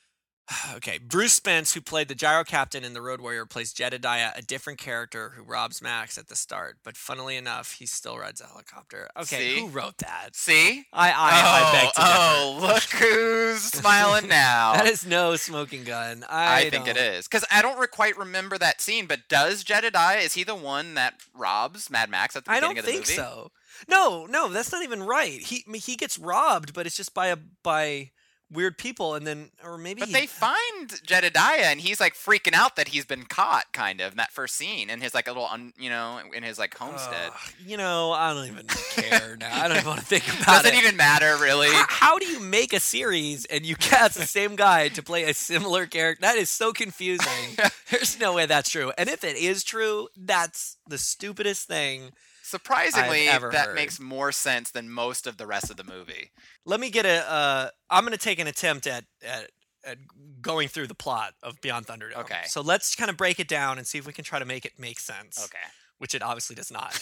Okay, Bruce Spence, who played the gyro captain in The Road Warrior, plays Jedediah, a different character who robs Max at the start. But funnily enough, he still rides a helicopter. Okay, See? who wrote that? See? I I, I beg to differ. oh, look who's smiling now. That is no smoking gun. I, I, think it don't- is because I don't re- quite remember that scene. But does Jedediah is he the one that robs Mad Max at the I beginning don't of the think movie? so. No, no, that's not even right. He I mean, he gets robbed, but it's just by a by weird people, and then or maybe. But he- they find Jedediah and he's like freaking out that he's been caught, kind of in that first scene in his like a little, un, you know, in his like homestead. Ugh, you know, I don't even care now. I don't even want to think about Doesn't it. even matter really. How, how do you make a series and you cast the same guy to play a similar character? That is so confusing. There's no way that's true. And if it is true, that's the stupidest thing. Surprisingly, I've ever that heard. makes more sense than most of the rest of the movie. Let me get a. Uh, I'm going to take an attempt at, at at going through the plot of Beyond Thunderdome. Okay. So let's kind of break it down and see if we can try to make it make sense. Okay. Which it obviously does not.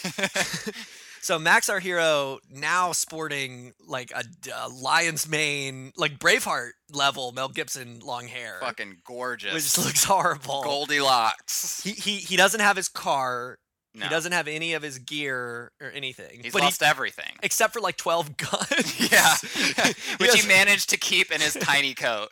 So Max, our hero, now sporting like a, a lion's mane, like Braveheart level Mel Gibson long hair, Fucking gorgeous. which looks horrible. Goldilocks. He, he he doesn't have his car. No. He doesn't have any of his gear or anything. He's but lost he, everything. except for like twelve guns. Yeah. Which has- he managed to keep in his tiny coat.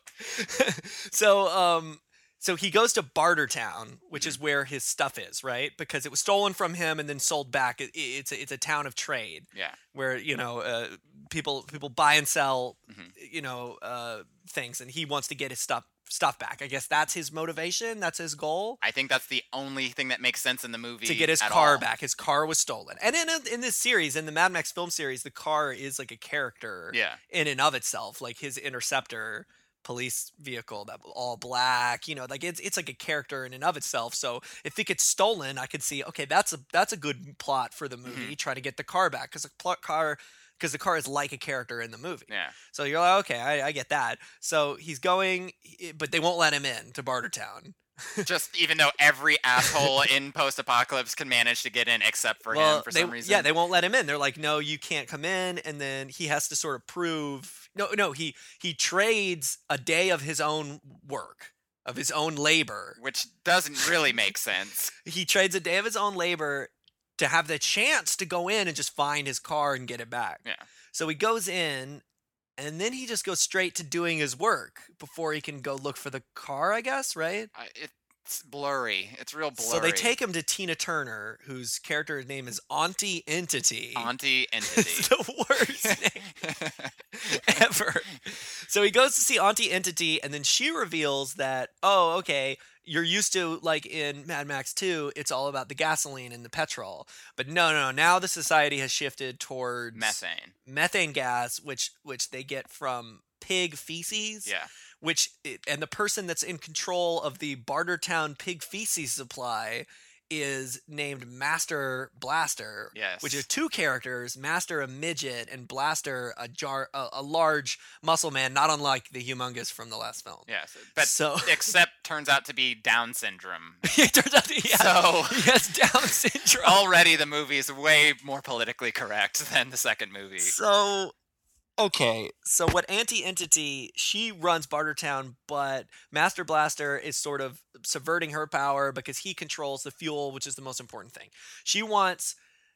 so, um, so he goes to Bartertown, which Mhm. is where his stuff is, right? Because it was stolen from him and then sold back. It, it's a, it's a town of trade Yeah. where you know uh, people people buy and sell, Mhm. you know, uh, things, and he wants to get his stuff stuff back. I guess that's his motivation. That's his goal. I think that's the only thing that makes sense in the movie. To get his at car all. back. His car was stolen. And in in this series, in the Mad Max film series, the car is like a character Yeah. in and of itself. Like his Interceptor police vehicle, that all black, you know, like it's it's like a character in and of itself. So if it gets stolen, I could see, okay, that's a that's a good plot for the movie. Try to get the car back because the plot car because the car is like a character in the movie. Yeah. So you're like, okay, I, I get that. So he's going, but they won't let him in to Bartertown. Just even though every asshole in post-apocalypse can manage to get in except for well, him for they, some reason. Yeah, they won't let him in. They're like, no, you can't come in. And then he has to sort of prove. No, no, he he trades a day of his own work, of his own labor. Which doesn't really make sense. He trades a day of his own labor to have the chance to go in and just find his car and get it back. Yeah. So he goes in, and then he just goes straight to doing his work before he can go look for the car, I guess, right? I- It's blurry. It's real blurry. So they take him to Tina Turner, whose character name is Auntie Entity. Auntie It's Entity. the worst name ever. So he goes to see Auntie Entity, and then she reveals that, oh, okay, you're used to, like in Mad Max two, it's all about the gasoline and the petrol. But no, no, no. Now the society has shifted towards Methane. methane gas, which which they get from pig feces. Yeah. Which and the person that's in control of the Bartertown pig feces supply is named Master Blaster. Yes. Which is two characters: Master a midget and Blaster a jar a, a large muscle man, not unlike the Humongous from the last film. Yes. But So except turns out to be Down syndrome. it turns out he has, So- he has Down syndrome. Already the movie is way more politically correct than the second movie. So, okay. So what Anti-Entity, she runs Bartertown, but Master Blaster is sort of subverting her power because he controls the fuel, which is the most important thing. She wants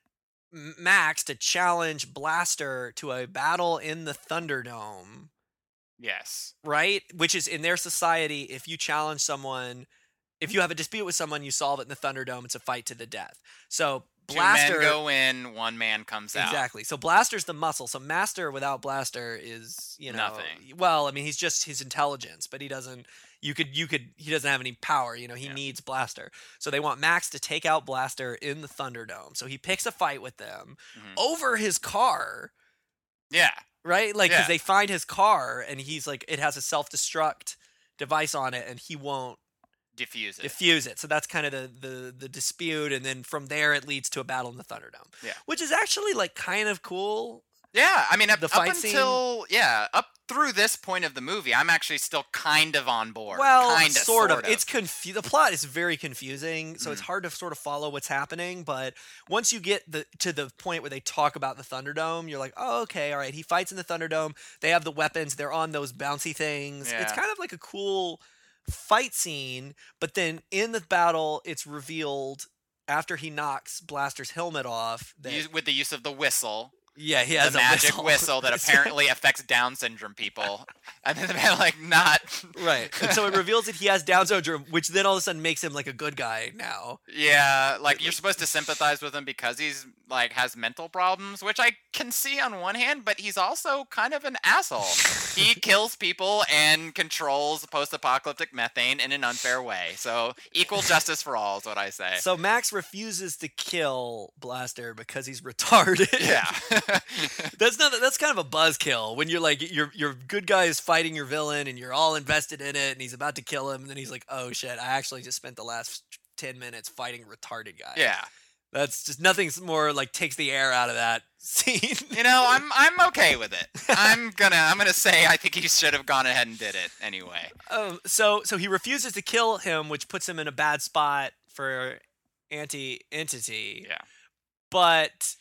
M- Max to challenge Blaster to a battle in the Thunderdome, Yes. right? Which is in their society, if you challenge someone, if you have a dispute with someone, you solve it in the Thunderdome. It's a fight to the death. So Blaster Two men go in, one man comes out. Exactly. So Blaster's the muscle. So Master without Blaster is, you know, Nothing. Well, I mean, he's just his intelligence, but he doesn't. You could, you could. He doesn't have any power. You know, he Yeah. needs Blaster. So they want Max to take out Blaster in the Thunderdome. So he picks a fight with them Mhm. over his car, Yeah. right? Like, because Yeah. they find his car and he's like, it has a self-destruct device on it, and he won't Diffuse it. diffuse it. So that's kind of the, the the dispute, and then from there it leads to a battle in the Thunderdome. Yeah. Which is actually like kind of cool. Yeah, I mean, up, The up fight scene? until yeah, up through this point of the movie, I'm actually still kind of on board. Well, Kinda, sort, of. It's confu- The plot is very confusing, so it's Mhm. hard to sort of follow what's happening. But once you get the to the point where they talk about the Thunderdome, you're like, oh, okay, all right. He fights in the Thunderdome. They have the weapons. They're on those bouncy things. It's Yeah. kind of like a cool fight scene. But then in the battle, it's revealed after he knocks Blaster's helmet off that Use- with the use of the whistle, yeah, he the has a magic whistle, whistle, that apparently affects Down syndrome people, and then the man like not right. And so it reveals that he has Down syndrome, which then all of a sudden makes him like a good guy now. Yeah, like you're supposed to sympathize with him because he's like has mental problems, which I can see on one hand, but he's also kind of an asshole. He kills people and controls post-apocalyptic methane in an unfair way. So equal justice for all is what I say. So Max refuses to kill Blaster because he's retarded. Yeah. That's not that's kind of a buzzkill when you're like your your good guy is fighting your villain and you're all invested in it and he's about to kill him and then he's like, "Oh shit, I actually just spent the last ten minutes fighting a retarded guy." Yeah. That's just nothing more like takes the air out of that scene. You know, I'm I'm okay with it. I'm gonna I'm gonna say I think he should have gone ahead and did it anyway. Um, so so he refuses to kill him, which puts him in a bad spot for Anti-Entity. Yeah. But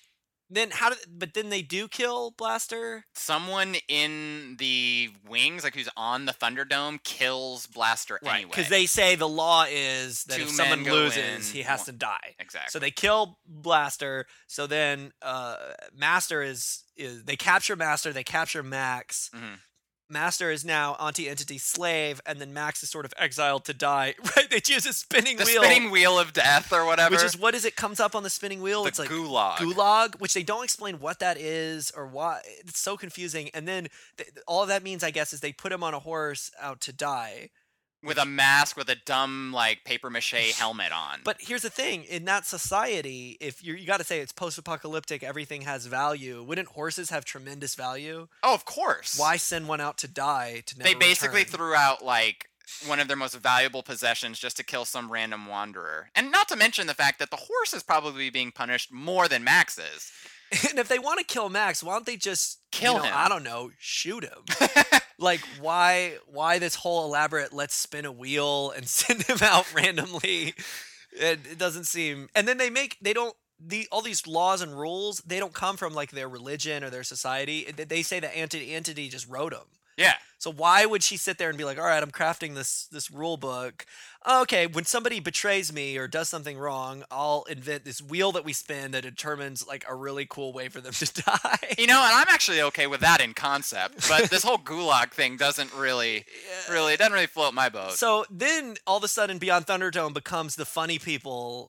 Then how did? But then they do kill Blaster. Someone in the wings, like who's on the Thunderdome, kills Blaster anyway. Because they say the law is that Two if men someone go loses, in, he has one- to die. Exactly. So they kill Blaster. So then uh, Master is is they capture Master. They capture Max. Mhm. Master is now Anti-Entity slave, and then Max is sort of exiled to die. Right? They choose a spinning the wheel, spinning wheel of death or whatever. which is what is it comes up on the spinning wheel? the it's like gulag. gulag, which they don't explain what that is or why. It's so confusing. And then th- all that means, I guess, is they put him on a horse out to die. With a mask with a dumb like paper mache helmet on. But here's the thing: in that society, if you're, you got to say it's post-apocalyptic, everything has value. Wouldn't horses have tremendous value? oh, of course. Why send one out to die to never They basically return? threw out like one of their most valuable possessions just to kill some random wanderer. And not to mention the fact that the horse is probably being punished more than Max is. And if they want to kill Max, why don't they just Kill you know, him. I don't know, shoot him. Like why why this whole elaborate let's spin a wheel and send him out randomly? It, it doesn't seem. And then they make they don't the all these laws and rules, they don't come from like their religion or their society. They- They say that Anti-Entity just wrote them. Yeah. So why would she sit there and be like, "All right, I'm crafting this this rule book. Okay, when somebody betrays me or does something wrong, I'll invent this wheel that we spin that determines like a really cool way for them to die." You know, and I'm actually okay with that in concept, but this whole gulag thing doesn't really, really, it doesn't really float my boat. So then all of a sudden Beyond Thunderdome becomes the funny people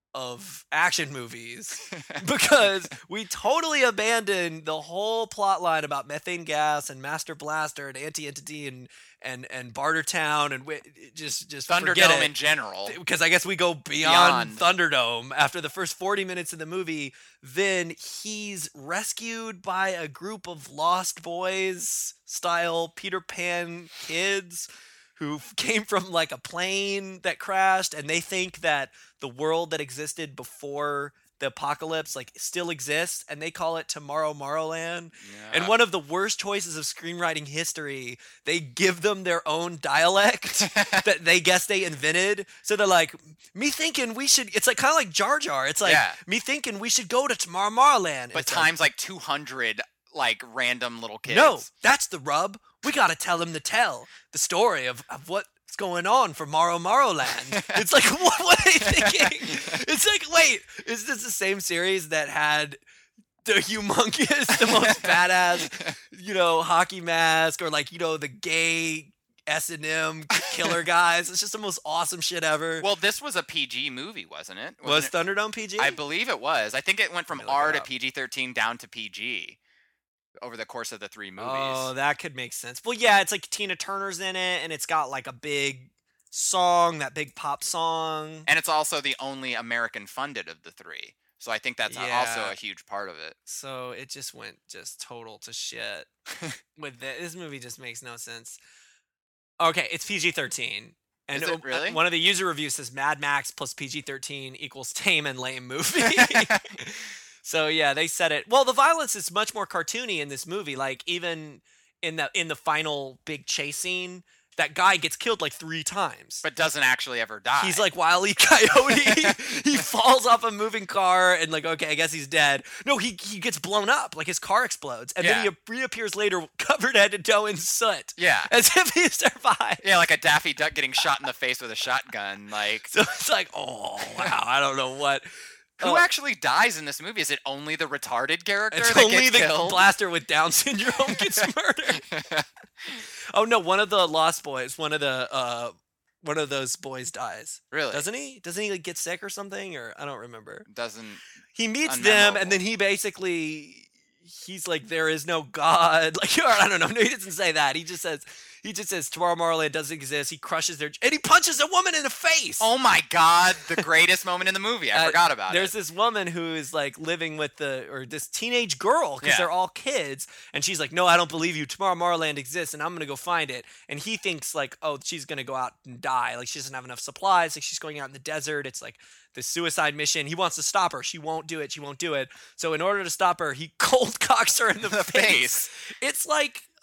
of action movies because we totally abandoned the whole plot line about methane gas and Master Blaster and Anti-Entity and and and Bartertown and we, just just forget Thunderdome it. in general. Because I guess we go beyond, Beyond. Thunderdome after the first forty minutes of the movie. Then he's rescued by a group of Lost Boys style Peter Pan kids who f- came from like a plane that crashed, and they think that the world that existed before the apocalypse like still exists, and they call it Tomorrow Morrowland. And Yeah. one of the worst choices of screenwriting history, they give them their own dialect that they guess they invented. So they're like, me thinking we should, it's like kind of like Jar Jar. It's like, Yeah. me thinking we should go to Tomorrow Morrowland. And But it's like, times like two hundred like random little kids. no, that's the rub. We got to tell him to tell the story of, of what's going on for Morrow Morrowland. It's like, what, what are they thinking? It's like, wait, is this the same series that had the humongous, the most badass, you know, hockey mask or like, you know, the gay S and M killer guys? It's just the most awesome shit ever. Well, this was a P G movie, wasn't it? Was Wasn't it? Thunderdome P G? I believe it was. I think it went from Let me look R it to up. P G thirteen down to P G over the course of the three movies. Oh, that could make sense. Well, yeah, it's like Tina Turner's in it, and it's got like a big song, that big pop song. And it's also the only American funded of the three. So I think that's also Yeah. a huge part of it. So it just went just total to shit. With the, this movie, just makes no sense. Okay, it's P G thirteen. And Is it uh, really? one of the user reviews says Mad Max plus P G thirteen equals tame and lame movie. So yeah, they said it. Well, the violence is much more cartoony in this movie. Like even in the in the final big chase scene, that guy gets killed like three times. But doesn't actually ever die. He's like Wile E. Coyote. He falls off a moving car and like, okay, I guess he's dead. No, he he gets blown up. Like his car explodes. And then Yeah. he reappears later covered head to toe in soot. Yeah. As if he survived. Yeah, like a Daffy Duck getting shot in the face with a shotgun. Like, So it's like, oh, wow, I don't know what. who Oh, actually dies in this movie? Is it only the retarded character It's that only gets the killed? blaster with Down syndrome gets murdered. Oh no, one of the Lost Boys, one of the uh one of those boys dies. Really? Doesn't he? Doesn't he like, get sick or something? Or I don't remember. Doesn't. He meets them and then Unmemorable. he basically he's like, there is no God. Like, or I don't know. No, he doesn't say that. He just says he just says Tomorrow Morrowland doesn't exist. He crushes their and he punches a woman in the face. Oh my god, the greatest moment in the movie. I Uh, forgot about There's it. this woman who is like living with the or this teenage girl because Yeah. they're all kids, and she's like, "No, I don't believe you. Tomorrow Morrowland exists, and I'm gonna go find it." And he thinks like, "Oh, she's gonna go out and die. Like she doesn't have enough supplies. Like she's going out in the desert. It's like the suicide mission. He wants to stop her. She won't do it. She won't do it. So in order to stop her, he cold cocks her in the, The face. It's like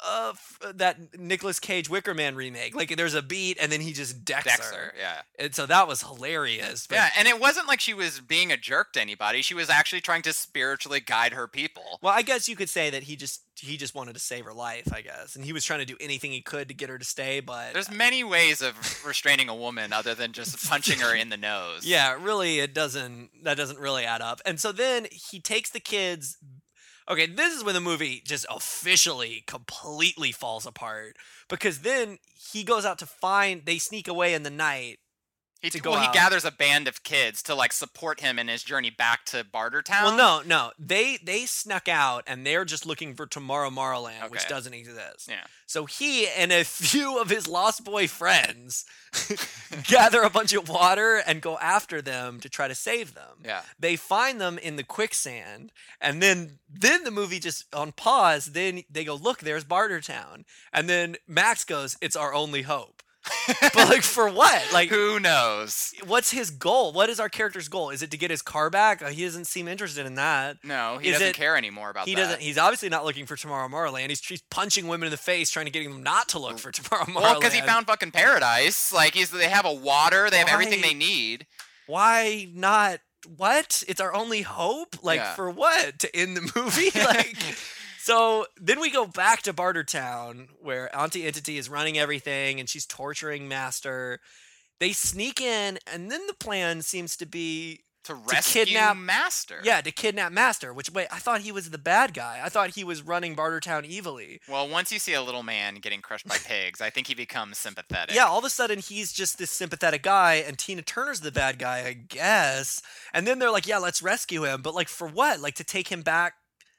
uh, f- that Nicolas Cage Wicker Man remake. Like there's a beat and then he just decks her. Dexter, yeah. And so that was hilarious. But, Yeah, and it wasn't like she was being a jerk to anybody. She was actually trying to spiritually guide her people. well, I guess you could say that he just he just wanted to save her life, I guess. And he was trying to do anything he could to get her to stay, but There's many ways of restraining a woman other than just punching her in the nose. yeah, really it doesn't that doesn't really add up. And so then he takes the kids. Okay, this is when the movie just officially completely falls apart because then he goes out to find they sneak away in the night. He, to go well, he out. gathers a band of kids to like support him in his journey back to Bartertown. Well, no, no. They they snuck out and they're just looking for Tomorrow Morrowland, which Okay. doesn't exist. Yeah. So he and a few of his Lost Boy friends gather a bunch of water and go after them to try to save them. Yeah. They find them in the quicksand, and then then the movie just on pause. Then they go, look, there's Bartertown, and then Max goes, "It's our only hope." But like for what? Like Who knows? what's his goal? What is our character's goal? Is it to get his car back? Uh, He doesn't seem interested in that. No, he Is doesn't it- care anymore about He that. doesn't. He's obviously not looking for Tomorrow Morrowland. He's, he's punching women in the face, trying to get them not to look for Tomorrow Morrowland. Well, because he found fucking paradise. Like he's, they have a water, they have everything Why? they need. Why not? What? It's our only hope. Like Yeah. for what? To end the movie? Like. So then we go back to Bartertown, where Auntie Entity is running everything, and she's torturing Master. They sneak in, and then the plan seems to be To rescue kidnap- Master. yeah, to kidnap Master. Which wait, I thought he was the bad guy. I thought he was running Bartertown evilly. Well, once you see a little man getting crushed by pigs, I think he becomes sympathetic. Yeah, all of a sudden he's just this sympathetic guy, and Tina Turner's the bad guy, I guess. And then they're like, "Yeah, let's rescue him," but like for what? Like to take him back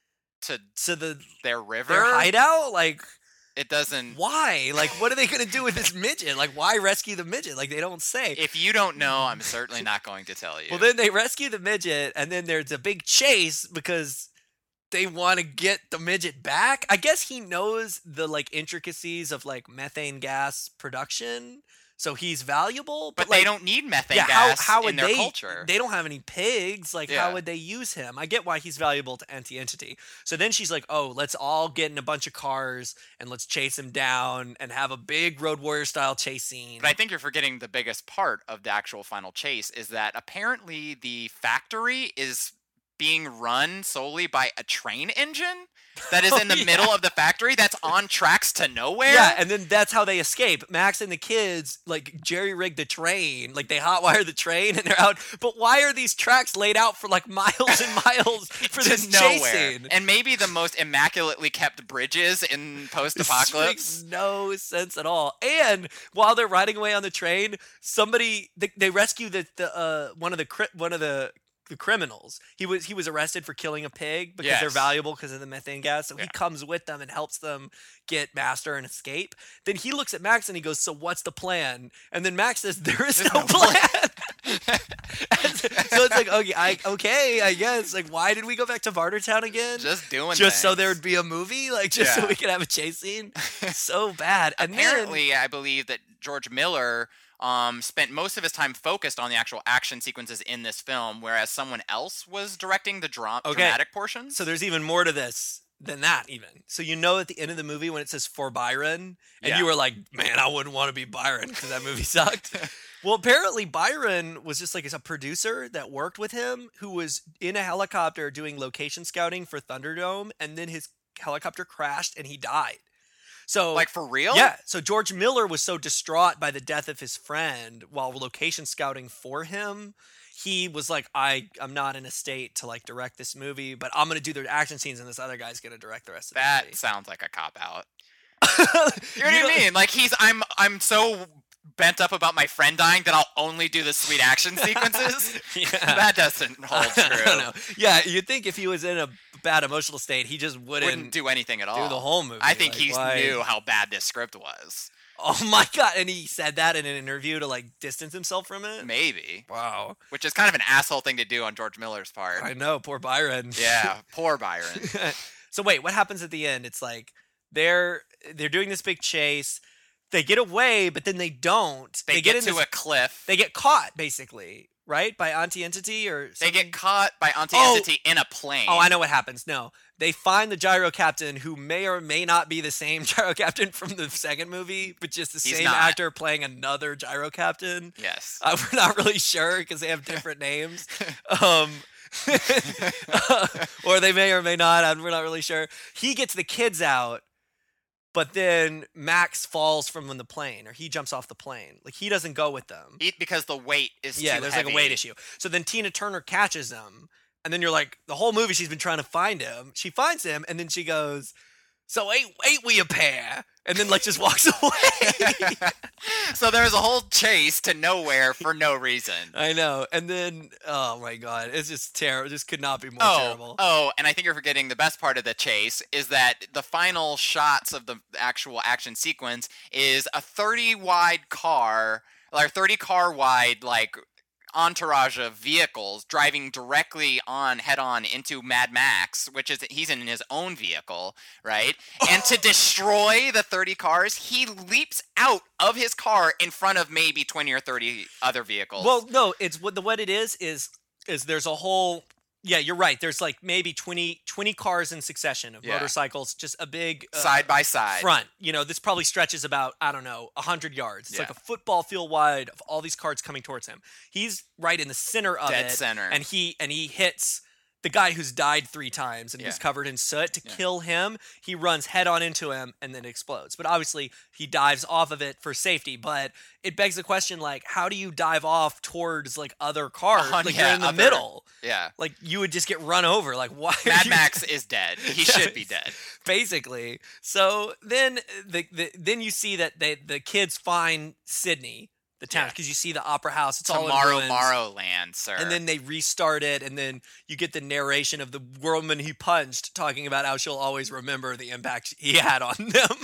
To to the their river. their hideout? Like It doesn't. why? Like what are they gonna do with this midget? Like why rescue the midget? Like they don't say. If you don't know, I'm certainly not going to tell you. Well, then they rescue the midget, and then there's a big chase because they want to get the midget back. I guess he knows the like intricacies of like methane gas production, so he's valuable. but But, like, they don't need methane yeah, how, gas how in would their they? culture. They don't have any pigs. Like, Yeah. how would they use him? I get why he's valuable to Anti-Entity. So then she's like, "Oh, let's all get in a bunch of cars and let's chase him down and have a big Road Warrior style chase scene." But I think you're forgetting the biggest part of the actual final chase is that apparently the factory is being run solely by a train engine that is Oh, in the yeah. middle of the factory that's on tracks to nowhere. Yeah, and then that's how they escape. Max and the kids like jerry rigged the train, like they hotwire the train, and they're out. But why are these tracks laid out for like miles and miles for this Just chase nowhere. scene? And maybe the most immaculately kept bridges in This post-apocalypse. makes no sense at all. And while they're riding away on the train, somebody they, they rescue the the uh, one of the cri- one of the the criminals. He was he was arrested for killing a pig because they're Yes. valuable because of the methane gas. So Yeah. he comes with them and helps them get Master and escape. Then he looks at Max and he goes, "So what's the plan?" And then Max says, "There is There's no, no plan." And so so it's like, okay, I okay, I guess. Like, why did we go back to Bartertown again? Just doing Just so things. there would be a movie, like just so Yeah. we could have a chase scene. So bad. And then Apparently, I believe that George Miller um, spent most of his time focused on the actual action sequences in this film, whereas someone else was directing the dra- Okay. dramatic portions. so there's even more to this than that even. So you know at the end of the movie when it says for Byron and Yeah. you were like, "Man, I wouldn't want to be Byron because that movie sucked." Well, apparently Byron was just like a producer that worked with him who was in a helicopter doing location scouting for Thunderdome, and then his helicopter crashed and he died. So like for real? yeah, so George Miller was so distraught by the death of his friend while location scouting for him, he was like, I, I'm not in a state to like direct this movie, but I'm gonna do the action scenes and this other guy's gonna direct the rest of the That movie. sounds like a cop out. you You know what I mean? Like he's I'm I'm so bent up about my friend dying that I'll only do the sweet action sequences. Yeah. That doesn't hold true. I don't know. Yeah, you'd think if he was in a bad emotional state, he just wouldn't, Wouldn't do anything at all. do the whole movie. I think Like, he why- knew how bad this script was. Oh my god! And he said that in an interview to like distance himself from it. Maybe. Wow. Which is kind of an asshole thing to do on George Miller's part. I know, poor Byron. Yeah, poor Byron. So wait, what happens at the end? It's like they're they're doing this big chase. They get away, but then they don't. They, get, get, in to this, a cliff. They get caught basically right? By Auntie Entity or They something? get caught by Auntie Oh! Entity in a plane. Oh, I know what happens. No. They find the gyro captain who may or may not be the same gyro captain from the second movie, but just the He's same not. actor playing another gyro captain. Yes. Uh, we're not really sure because they have different names. Um, or they may or may not. I'm- We're not really sure. He gets the kids out, but then Max falls from the plane, or he jumps off the plane. Like, he doesn't go with them. Eat because the weight is Yeah, too there's heavy. like a weight issue. So then Tina Turner catches him, and then you're like, the whole movie she's been trying to find him. She finds him, and then she goes, "So ain't ain't we a pair?" And then like just walks away. So there's a whole chase to nowhere for no reason. I know. And then, oh my god, it's just terrible. It just could not be more Oh, terrible. oh, and I think you're forgetting the best part of the chase is that the final shots of the actual action sequence is a thirty wide car, like thirty car wide, like entourage of vehicles driving directly on head on into Mad Max, which is he's in his own vehicle, right? And to destroy the thirty cars, he leaps out of his car in front of maybe twenty or thirty other vehicles. Well, no, it's what the what it is is is there's a whole yeah, you're right. There's like maybe twenty, twenty cars in succession of Yeah. motorcycles, just a big uh, side by side. front. You know, this probably stretches about, I don't know, one hundred yards. It's Yeah. like a football field wide of all these cars coming towards him. He's right in the center of Dead it. center. And he and he hits the guy who's died three times and Yeah. who's covered in soot to Yeah. kill him. He runs head on into him and then explodes. But obviously he dives off of it for safety. But it begs the question, like, how do you dive off towards like other cars? On- like yeah, you're in the other- middle. Yeah. Like you would just get run over. Like why? are Mad you- Max is dead. He should be dead. Basically. So then the, the then you see that they, the kids find Sydney, the town, Yeah. because you see the opera house. It's all in Tomorrow, ruins. Tomorrowland, sir. And then they restart it, and then you get the narration of the woman he punched talking about how she'll always remember the impact he had on them.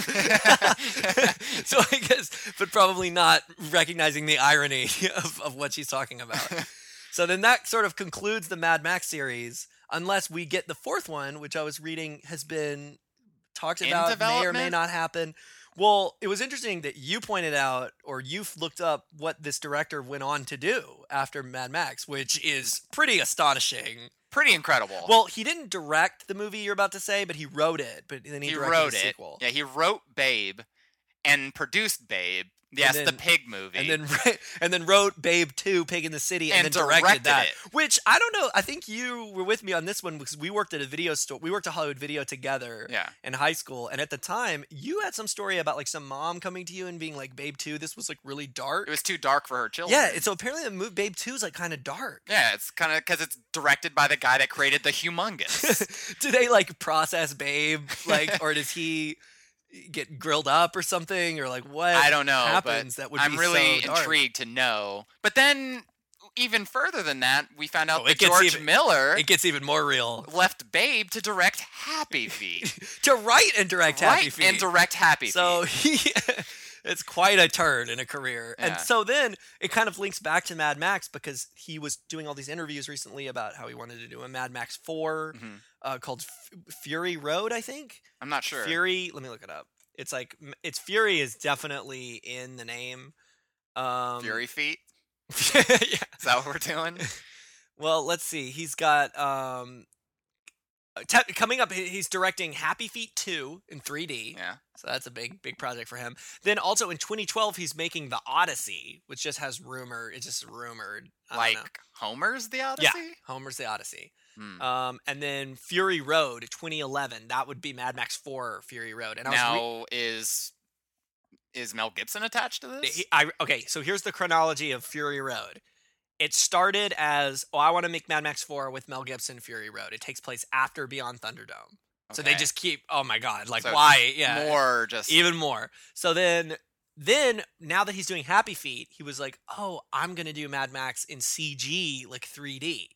So I guess, but probably not recognizing the irony of, of what she's talking about. So then that sort of concludes the Mad Max series, unless we get the fourth one, which I was reading has been talked In about, may or may development? not happen. Well, it was interesting that you pointed out, or you've looked up what this director went on to do after Mad Max, which is pretty astonishing. Pretty incredible. Well, he didn't direct the movie you're about to say, but he wrote it. But then he, he directed wrote the it. sequel. Yeah, he wrote Babe and produced Babe. Yes, then- the pig movie. And then and then wrote Babe two, Pig in the City, and, And then directed, directed that. it. Which I don't know. I think you were with me on this one because we worked at a video store. We worked at Hollywood Video together Yeah. in high school, and at the time, you had some story about like some mom coming to you and being like, "Babe two, this was like really dark." It was too dark for her children. Yeah, and so apparently the movie Babe two is like kind of dark. Yeah, it's kind of because it's directed by the guy that created the Humongous. Do they like process Babe like, or does he get grilled up or something, or like what? I don't know, happens but that would I'm be really so dark? intrigued to know. But then, even further than that, we found out Oh, that it gets George even- Miller It gets even more real. left Babe to direct Happy Feet. To write and direct right, Happy Feet. and direct Happy So Feet. he, it's quite a turn in a career. Yeah. And so then it kind of links back to Mad Max because he was doing all these interviews recently about how he wanted to do a Mad Max four Mhm. uh, called F- Fury Road, I think. I'm not sure. Fury, let me look it up. It's like, it's Fury is definitely in the name. Um, Fury Feet. yeah. Is that what we're doing? Well, let's see. He's got um, te- coming up. he- He's directing Happy Feet two in three D. Yeah. So that's a big, big project for him. Then also in twenty twelve, he's making The Odyssey, which just has rumor. It's just rumored. I Like don't know. Homer's The Odyssey? Homer's The Odyssey. Hmm. Um, and then Fury Road, twenty eleven. That would be Mad Max four Fury Road. And I was re- now, is is Mel Gibson attached to this? He- I, okay, so here's the chronology of Fury Road. It started as, oh, I want to make Mad Max four with Mel Gibson, Fury Road. It takes place after Beyond Thunderdome. So they Okay. just keep, oh my God, like So why? Yeah. More just Even more. So then, then now that he's doing Happy Feet, he was like, oh, I'm going to do Mad Max in C G, like three D.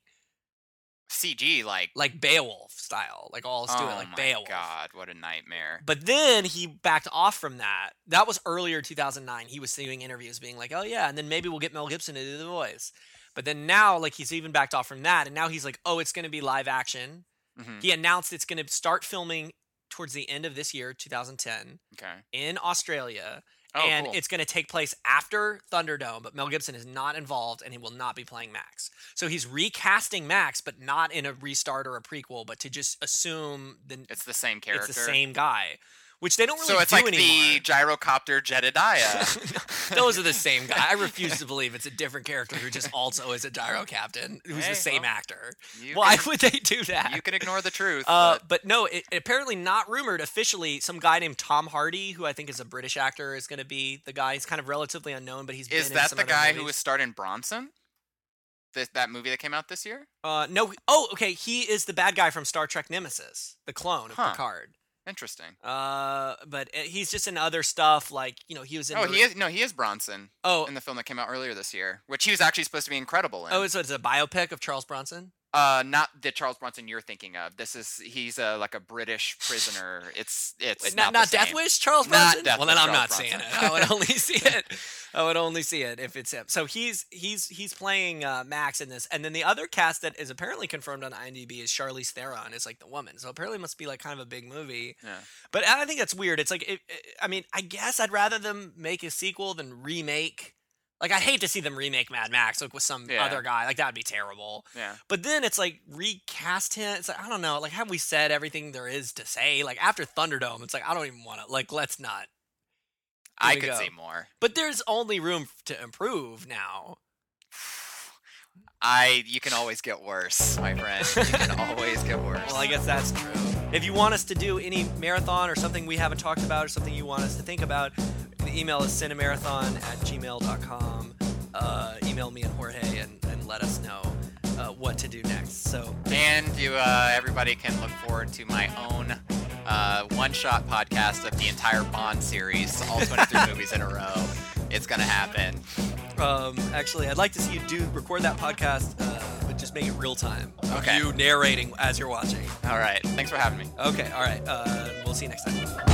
C G. Like, Like Beowulf style. Like all oh do it like my Beowulf. god, what a nightmare! But then he backed off from that. That was earlier two thousand nine. He was doing interviews being like, oh yeah, and then maybe we'll get Mel Gibson to do the voice. But then now, like, he's even backed off from that, and now he's like, oh, it's going to be live action. Mhm. He announced it's going to start filming towards the end of this year, two thousand ten, Okay. in Australia, Oh, and cool. it's going to take place after Thunderdome, but Mel Gibson is not involved, and he will not be playing Max. So he's recasting Max, but not in a restart or a prequel, but to just assume the, It's the same character. it's the same guy, which they don't really so it's do like anymore. the gyrocopter Jedediah. Those are the same guy. I refuse to believe it's a different character who just also is a gyro captain, who's Hey, the same well, actor. you Why can- would they do that? You can ignore the truth. Uh, but but no, it, apparently not rumored officially. Some guy named Tom Hardy, who I think is a British actor, is going to be the guy. He's kind of relatively unknown, but he's been is in that some the other guy movies. who was starred in Bronson? This, that movie that came out this year? Uh, no. Oh, okay. He is the bad guy from Star Trek Nemesis, the clone of Huh. Picard. Interesting. Uh, but uh, he's just in other stuff, like you know, he was in. Oh, the- he is. No, he is Bronson Oh, in the film that came out earlier this year, which he was actually supposed to be incredible in. oh, so it's a biopic of Charles Bronson. Uh, not the Charles Bronson you're thinking of. This is he's a like a British prisoner. It's it's Wait, not not not the Death same. Wish, Charles Not Bronson. Death well, then Wish, I'm not Charles seeing Bronson. it. I would only see it. I would only see it if it's him. So he's he's he's playing uh, Max in this, and then the other cast that is apparently confirmed on IMDb is Charlize Theron is like the woman. So apparently it must be like kind of a big movie. Yeah. But I think that's weird. It's like it, it- I mean, I guess I'd rather them make a sequel than remake. Like I'd hate to see them remake Mad Max like with some Yeah. other guy. Like that'd be terrible. Yeah. But then it's like recast him. It's like I don't know. Like have we said everything there is to say? Like after Thunderdome, it's like I don't even want to. Like let's not. Here I we could go. see more. But there's only room to improve now. I you can always get worse, my friend. You can always get worse. Well, I guess that's true. If you want us to do any marathon or something we haven't talked about or something you want us to think about, the email is cinemarathon at gmail dot com. Uh, email me and Jorge and, and let us know uh, what to do next. So And you, uh, everybody can look forward to my own uh, one-shot podcast of the entire Bond series, all twenty-three movies in a row. It's gonna happen. um, actually, I'd like to see you do record that podcast, uh, but just make it real time. Of Okay. You narrating as you're watching. All right. Thanks for having me. Okay, all right. Uh, we'll see you next time.